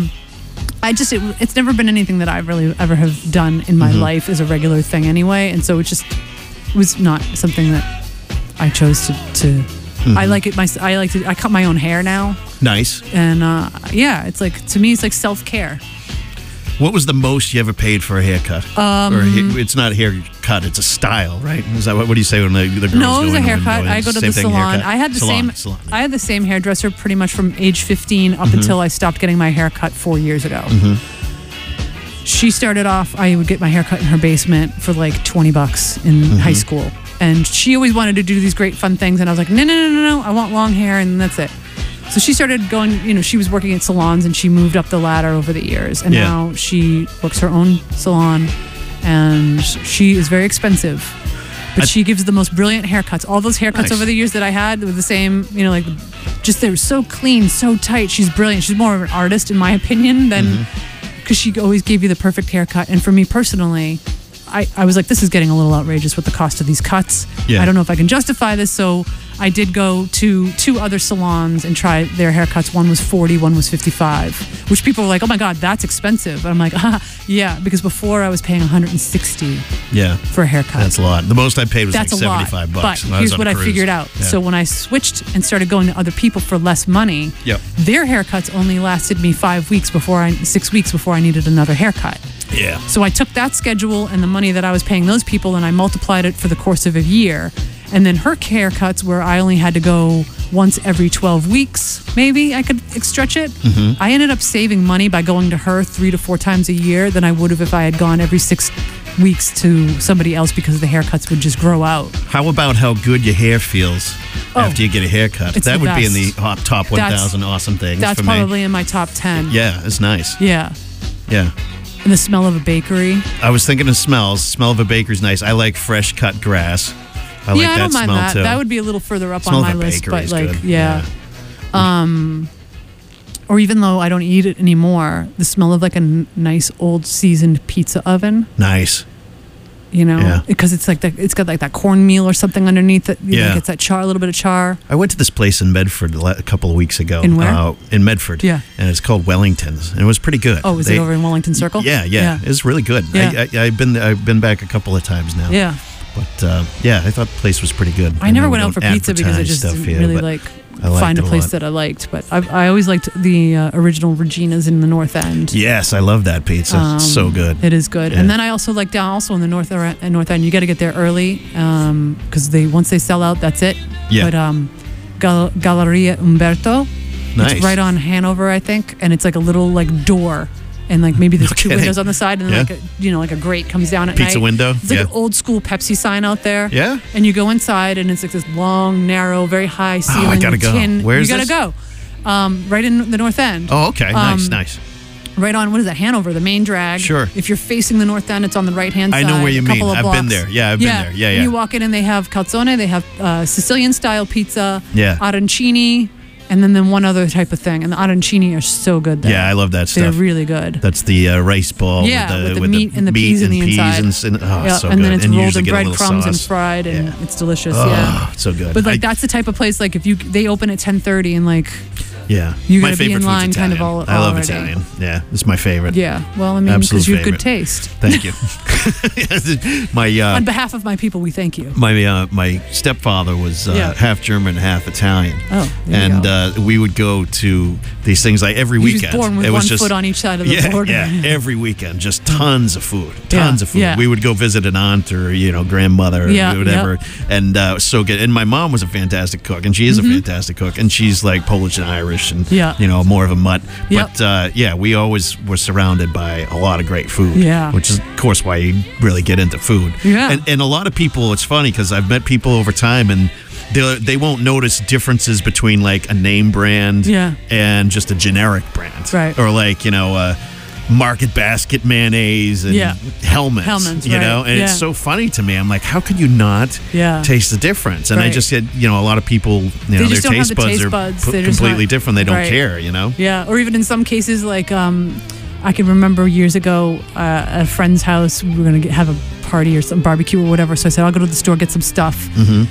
it's never been anything that I really ever have done in my life as a regular thing anyway, and so it was not something that I chose to I like it. I cut my own hair now. Nice. And it's like, to me, it's like self-care. What was the most you ever paid for a haircut? It's not a haircut; it's a style, right? Is that what do you say when the girls go? No, it was a haircut. I go to the salon. I had the salon. I had the same hairdresser pretty much from age 15 up until I stopped getting my hair cut 4 years ago. She started off. I would get my hair cut in her basement for like $20 in high school, and she always wanted to do these great fun things, and I was like, no, I want long hair, and that's it. So she started going, she was working at salons and she moved up the ladder over the years. And now she books her own salon and she is very expensive. But she gives the most brilliant haircuts. All those haircuts over the years that I had were the same, just they were so clean, so tight. She's brilliant. She's more of an artist, in my opinion, than because she always gave you the perfect haircut. And for me personally, I was like, this is getting a little outrageous with the cost of these cuts. Yeah. I don't know if I can justify this. So I did go to 2 other salons and try their haircuts. One was $40, one was $55, which people were like, oh my God, that's expensive. And I'm like, yeah, because before I was paying $160 for a haircut. That's a lot. The most I paid was like $75. But here's what I figured out. Yeah. So when I switched and started going to other people for less money, their haircuts only lasted me 6 weeks before I needed another haircut. Yeah. So I took that schedule and the money that I was paying those people and I multiplied it for the course of a year. And then her haircuts, where I only had to go once every 12 weeks, maybe I could stretch it. I ended up saving money by going to her 3 to 4 times a year than I would have if I had gone every 6 weeks to somebody else because the haircuts would just grow out. How about how good your hair feels after you get a haircut? That would be in the top 1,000 awesome things that's for me. That's probably in my top 10. Yeah, it's nice. Yeah. Yeah. And the smell of a bakery. I was thinking of smells. Smell of a bakery's nice. I like fresh cut grass. I like that don't mind smell that. too. That would be a little further up smell on my list, but like, good. Yeah. Or even though I don't eat it anymore, the smell of like a nice old seasoned pizza oven. Nice. Because it's like it's got like that cornmeal or something underneath it. It's that char, a little bit of char. I went to this place in Medford a couple of weeks ago. In where? In Medford. Yeah. And it's called Wellington's, and it was pretty good. Oh, is it over in Wellington Circle? Yeah. It's really good. Yeah. I've been back a couple of times now. Yeah. But I thought the place was pretty good. I never went out for pizza because I just didn't really find a place that I liked. But I always liked the original Regina's in the North End. Yes, I love that pizza. It's so good. It is good. Yeah. And then I also like down also in the North End. You got to get there early because once they sell out, that's it. Yeah. But Galleria Umberto, nice. It's right on Hanover, I think, and it's like a little door. And like maybe there's 2 windows on the side, and then like a grate comes down at night. Pizza window. It's like an old school Pepsi sign out there. Yeah. And you go inside, and it's like this long, narrow, very high ceiling. Oh, I gotta go. Where's this? You gotta go. Right in the North End. Oh, okay. Nice. Right on, what is that? Hanover, the main drag. Sure. If you're facing the North End, it's on the right hand side. I know where you mean. I've blocks. been there. Yeah, I've been there. Yeah. You walk in, and they have calzone. They have Sicilian style pizza. Yeah. Arancini. And then one other type of thing. And the arancini are so good there. Yeah, I love that stuff. They're really good. That's the rice ball with the meat and the peas in the inside. So and good. then it's rolled in breadcrumbs and sauce. fried, and it's delicious. Oh, so good. But that's the type of place, like, if they open at 10:30 and like... Yeah, you gotta be in line kind of all I love already. Italian. Yeah, it's my favorite. Yeah, well, I mean, because you have good taste. Thank you. On behalf of my people, we thank you. My stepfather was half German, half Italian. Oh, and we would go to these things like every weekend. He was born with one foot on each side of the border. Yeah, every weekend, just tons of food, tons of food. Yeah. We would go visit an aunt or grandmother or whatever, and it was so good. And my mom was a fantastic cook, and she is a fantastic cook, and she's like Polish and Irish. And more of a mutt, but we always were surrounded by a lot of great food, which is of course why you really get into food. And a lot of people, it's funny because I've met people over time and they won't notice differences between like a name brand and just a generic brand, right? Or like Market Basket mayonnaise and Hellmann's, and it's so funny to me. I'm like, how could you not taste the difference? And I just said, a lot of people, their taste buds are completely different. They don't care, Yeah, or even in some cases, like I can remember years ago at a friend's house, we were going to have a party or some barbecue or whatever. So I said, I'll go to the store, get some stuff.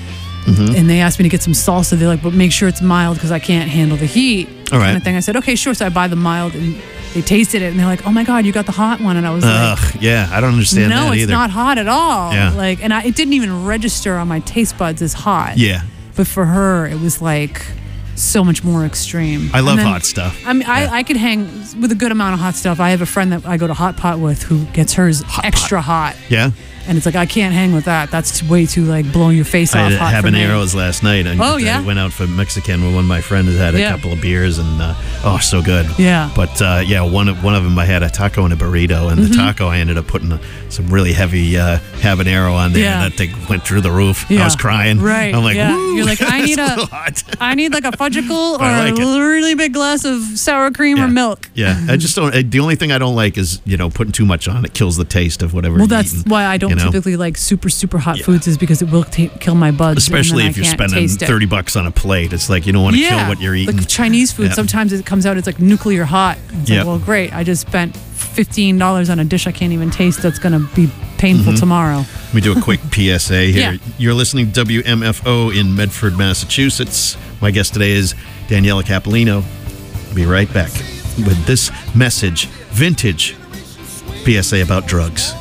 And they asked me to get some salsa. They're like, but make sure it's mild because I can't handle the heat. Kind of thing. I said, okay, sure. So I buy the mild, and they tasted it, and they're like, oh my God, you got the hot one. And I was like, yeah, I don't understand that either. No, it's not hot at all. Yeah. Like, and it didn't even register on my taste buds as hot. Yeah. But for her, it was like so much more extreme. I love hot stuff. I mean, I could hang with a good amount of hot stuff. I have a friend that I go to Hot Pot with who gets hers extra hot. Yeah. And it's like, I can't hang with that. That's way too, like, blowing your face off hot for me. Habaneros last night. And I went out for Mexican with one of my friends had a couple of beers, and so good. Yeah. But one of them I had a taco and a burrito, and the taco I ended up putting some really heavy habanero on there. Yeah. That thing went through the roof. Yeah. I was crying. Right. I'm like, woo, you're like, I need like a fudgicle or a really big glass of sour cream or milk. Yeah. I just don't. The only thing I don't like is putting too much on. It kills the taste of whatever. Well, that's why I don't typically like super hot foods, is because it will kill my buds. Especially if you're spending $30 on a plate. It's like you don't want to kill what you're eating. Like Chinese food, sometimes it comes out, it's like nuclear hot. It's like, well, great. I just spent $15 on a dish I can't even taste. That's going to be painful tomorrow. Let me do a quick PSA here. You're listening to WMFO in Medford, Massachusetts. My guest today is Daniela Capolino. I'll be right back with this message, vintage PSA about drugs.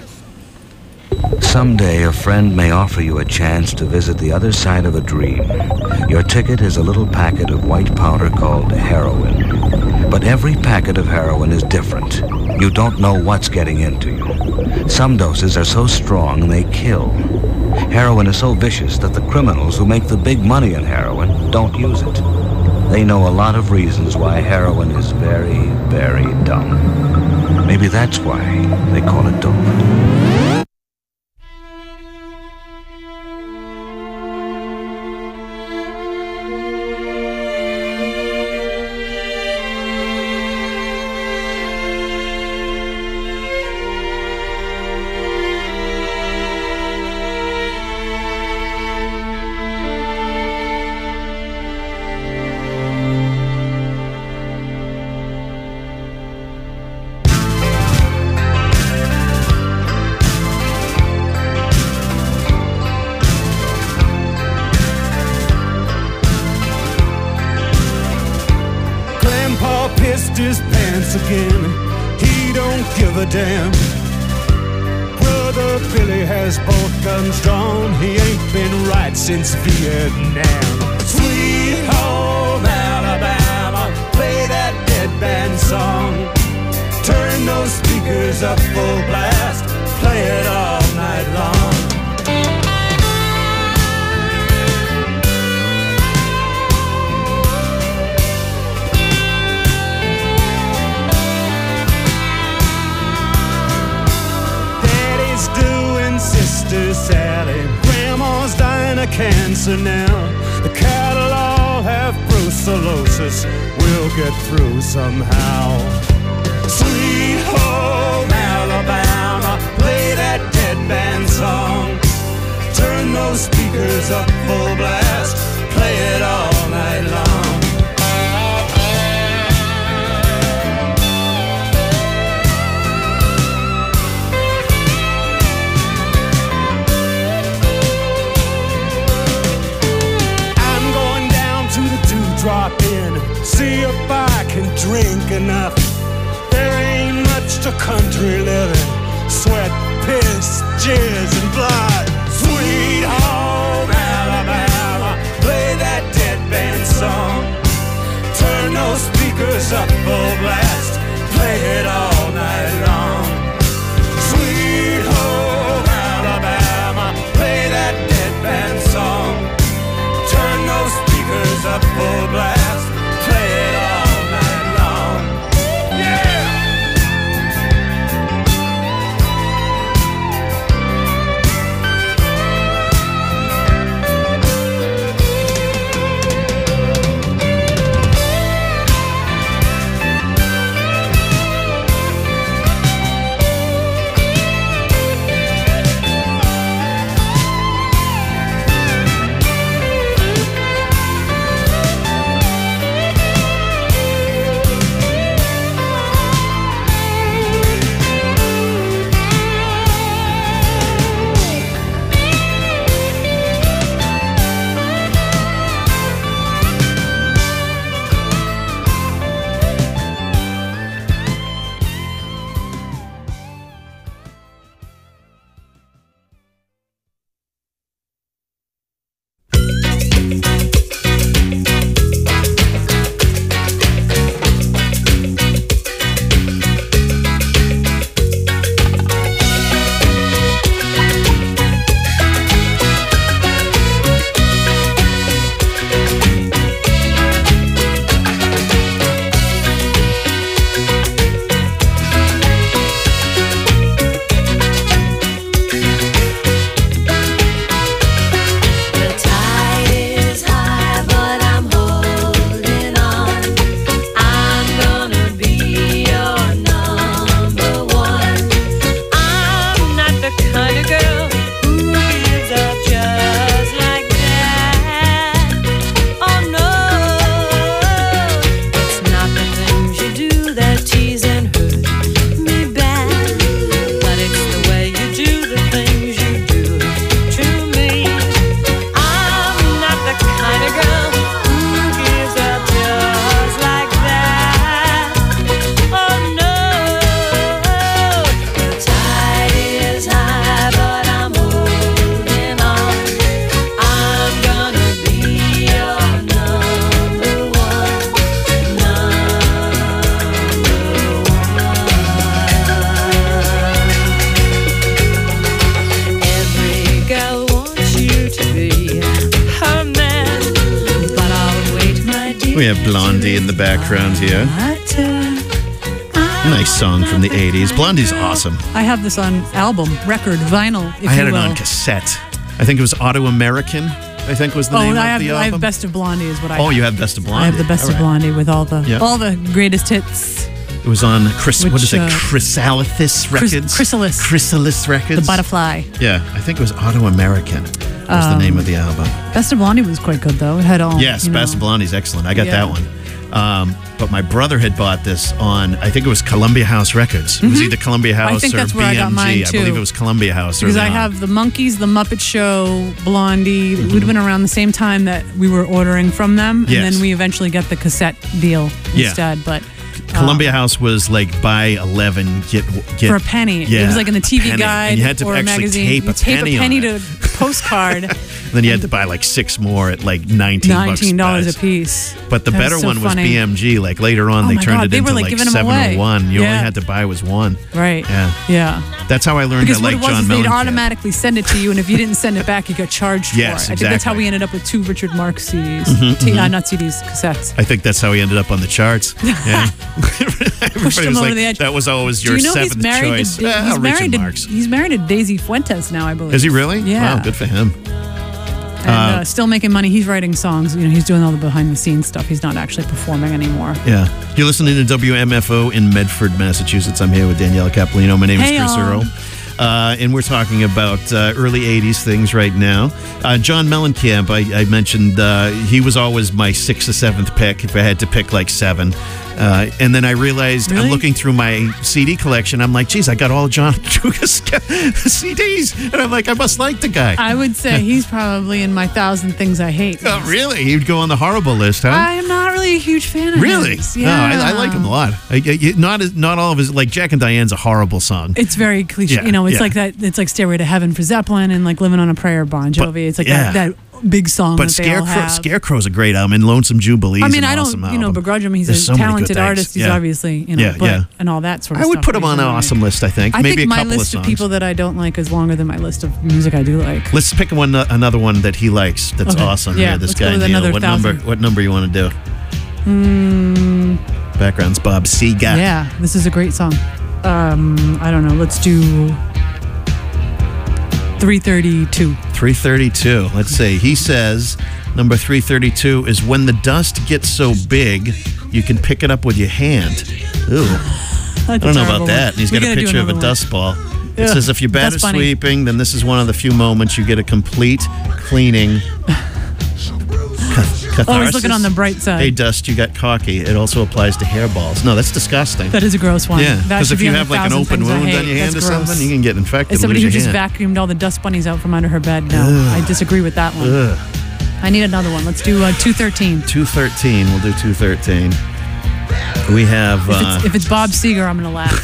Someday a friend may offer you a chance to visit the other side of a dream. Your ticket is a little packet of white powder called heroin. But every packet of heroin is different. You don't know what's getting into you. Some doses are so strong they kill. Heroin is so vicious that the criminals who make the big money in heroin don't use it. They know a lot of reasons why heroin is very, very dumb. Maybe that's why they call it dope. His pants again, he don't give a damn. Brother Billy has both guns drawn, he ain't been right since Vietnam. Sweet home Alabama, play that dead band song. Turn those speakers up full blast, play it all night long. Sister's Sally, Grandma's dying of cancer now. The cattle all have brucellosis, we'll get through somehow. Sweet home Alabama, play that dead band song. Turn those speakers up full blast, play it all night long. drink enough. There ain't much to country living. Sweat, piss, jizz, and blood. Sweet home Alabama, play that dead band song. Turn those speakers up full blast, play it all night long. Sweet home Alabama, play that dead band song. Turn those speakers up full blast, play it all night long. Yeah! We have Blondie in the background here. Nice song from the 80s. Blondie's awesome. I have this on album, record, vinyl, if I had you will. it on cassette. I think it was Auto American, I think was the name of the album. I have Best of Blondie is what I have. Oh, you have Best of Blondie. I have the Best of Blondie with all the greatest hits. It was on Chrysalis Records? Chrysalis Records. The Butterfly. Yeah, I think it was Auto American was the name of the album. Best of Blondie was quite good, though. It had all... Yes, Best of Blondie's excellent. I got that one. But my brother had bought this on, I think it was Columbia House Records. It was either Columbia House or that's BMG. Where I got mine, too. I believe it was Columbia House. Because I have the Monkees, the Muppet Show, Blondie. It would have been around the same time that we were ordering from them. And then we eventually got the cassette deal instead. But Columbia House was like buy 11, get for a penny. Yeah, it was like in the TV guide and you had to or a actually magazine. tape a penny to postcard. Then you had to buy like 6 more at like $19 a piece. But the better one was BMG. Like later on, they turned it into like 701. You only had to buy was one. Right. Yeah. That's how I learned because I like John Mellencamp. They'd automatically send it to you, and if you didn't send it back, you got charged for it. I think that's how we ended up with 2 Richard Marx CDs. Not CDs, cassettes. I think that's how he ended up on the charts. Yeah. Pushed him over the edge. That was always your 7th choice. He's married to Daisy Fuentes now, I believe. Is he really? Yeah. Wow, good for him. And still making money. He's writing songs. He's doing all the behind-the-scenes stuff. He's not actually performing anymore. Yeah. You're listening to WMFO in Medford, Massachusetts. I'm here with Daniela Capolino. My name is Chris Earl. And we're talking about early 80s things right now. John Mellencamp, I mentioned he was always my 6th or 7th pick if I had to pick like 7. And then I realized Really? I'm looking through my CD collection. I'm like, geez, I got all John Dugas CDs. And I'm like, I must like the guy. I would say he's probably in my 1,000 things I hate. Oh, really? He'd go on the horrible list, huh? I am not really a huge fan of Really? his. No, Yeah. I like him a lot. Not all of his, like Jack and Diane's a horrible song. It's very cliche. Yeah, you know, it's yeah. like that. It's like Stairway to Heaven for Zeppelin and like Living on a Prayer, Bon Jovi. But, it's like yeah. that big song But that they all have. Scarecrow's a great album, and Lonesome Jubilee's I mean, an I awesome don't, album. begrudge him. He's There's a so many good talented things. artist. He's Yeah. obviously, Yeah, but, yeah. and all that sort of I stuff. would put him on an He's awesome list, I think. I Maybe think a my couple list of of songs. people that I don't like is longer than my list of music I do like. Let's pick another one that he likes. That's Okay. awesome. Yeah, This let's guy go with Neil. another What 1,000. number you want to do? Background's Bob Seger. Yeah, this is a great song. I don't know. Let's do 332. 332. Let's see. He says number 332 is when the dust gets so big, you can pick it up with your hand. Ooh. I don't know about that. And he's got a picture of a dust ball. It Yeah, says if you're bad that's at funny. sweeping, then this is one of the few moments you get a complete cleaning. Oh, he's looking on the bright side. Hey, Dust, you got cocky. It also applies to hairballs. No, that's disgusting. That is a gross one. Yeah, That because should if be you on the have like an 1,000 open things I wound hate. on your hand That's or gross. something, you can get infected. As somebody who lose your just hand. vacuumed all the dust bunnies out from under her bed, no, I disagree with that one. Ugh. I need another one. Let's do 213. 213. We'll do 213. We have If it's Bob Seger, I'm going to laugh.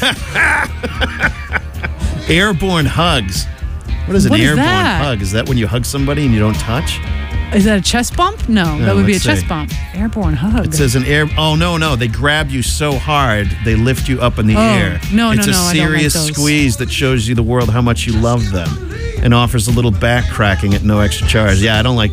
airborne hugs. What is an What is airborne that? hug? Is that when you hug somebody and you don't touch? Is that a chest bump? No, that would be a let's chest see. bump. Airborne hug. It says an air. Oh no! They grab you so hard they lift you up in the air. No, it's no, a no, I don't like serious those. squeeze that shows you the world how much you love them, and offers a little back cracking at no extra charge. Yeah, I don't like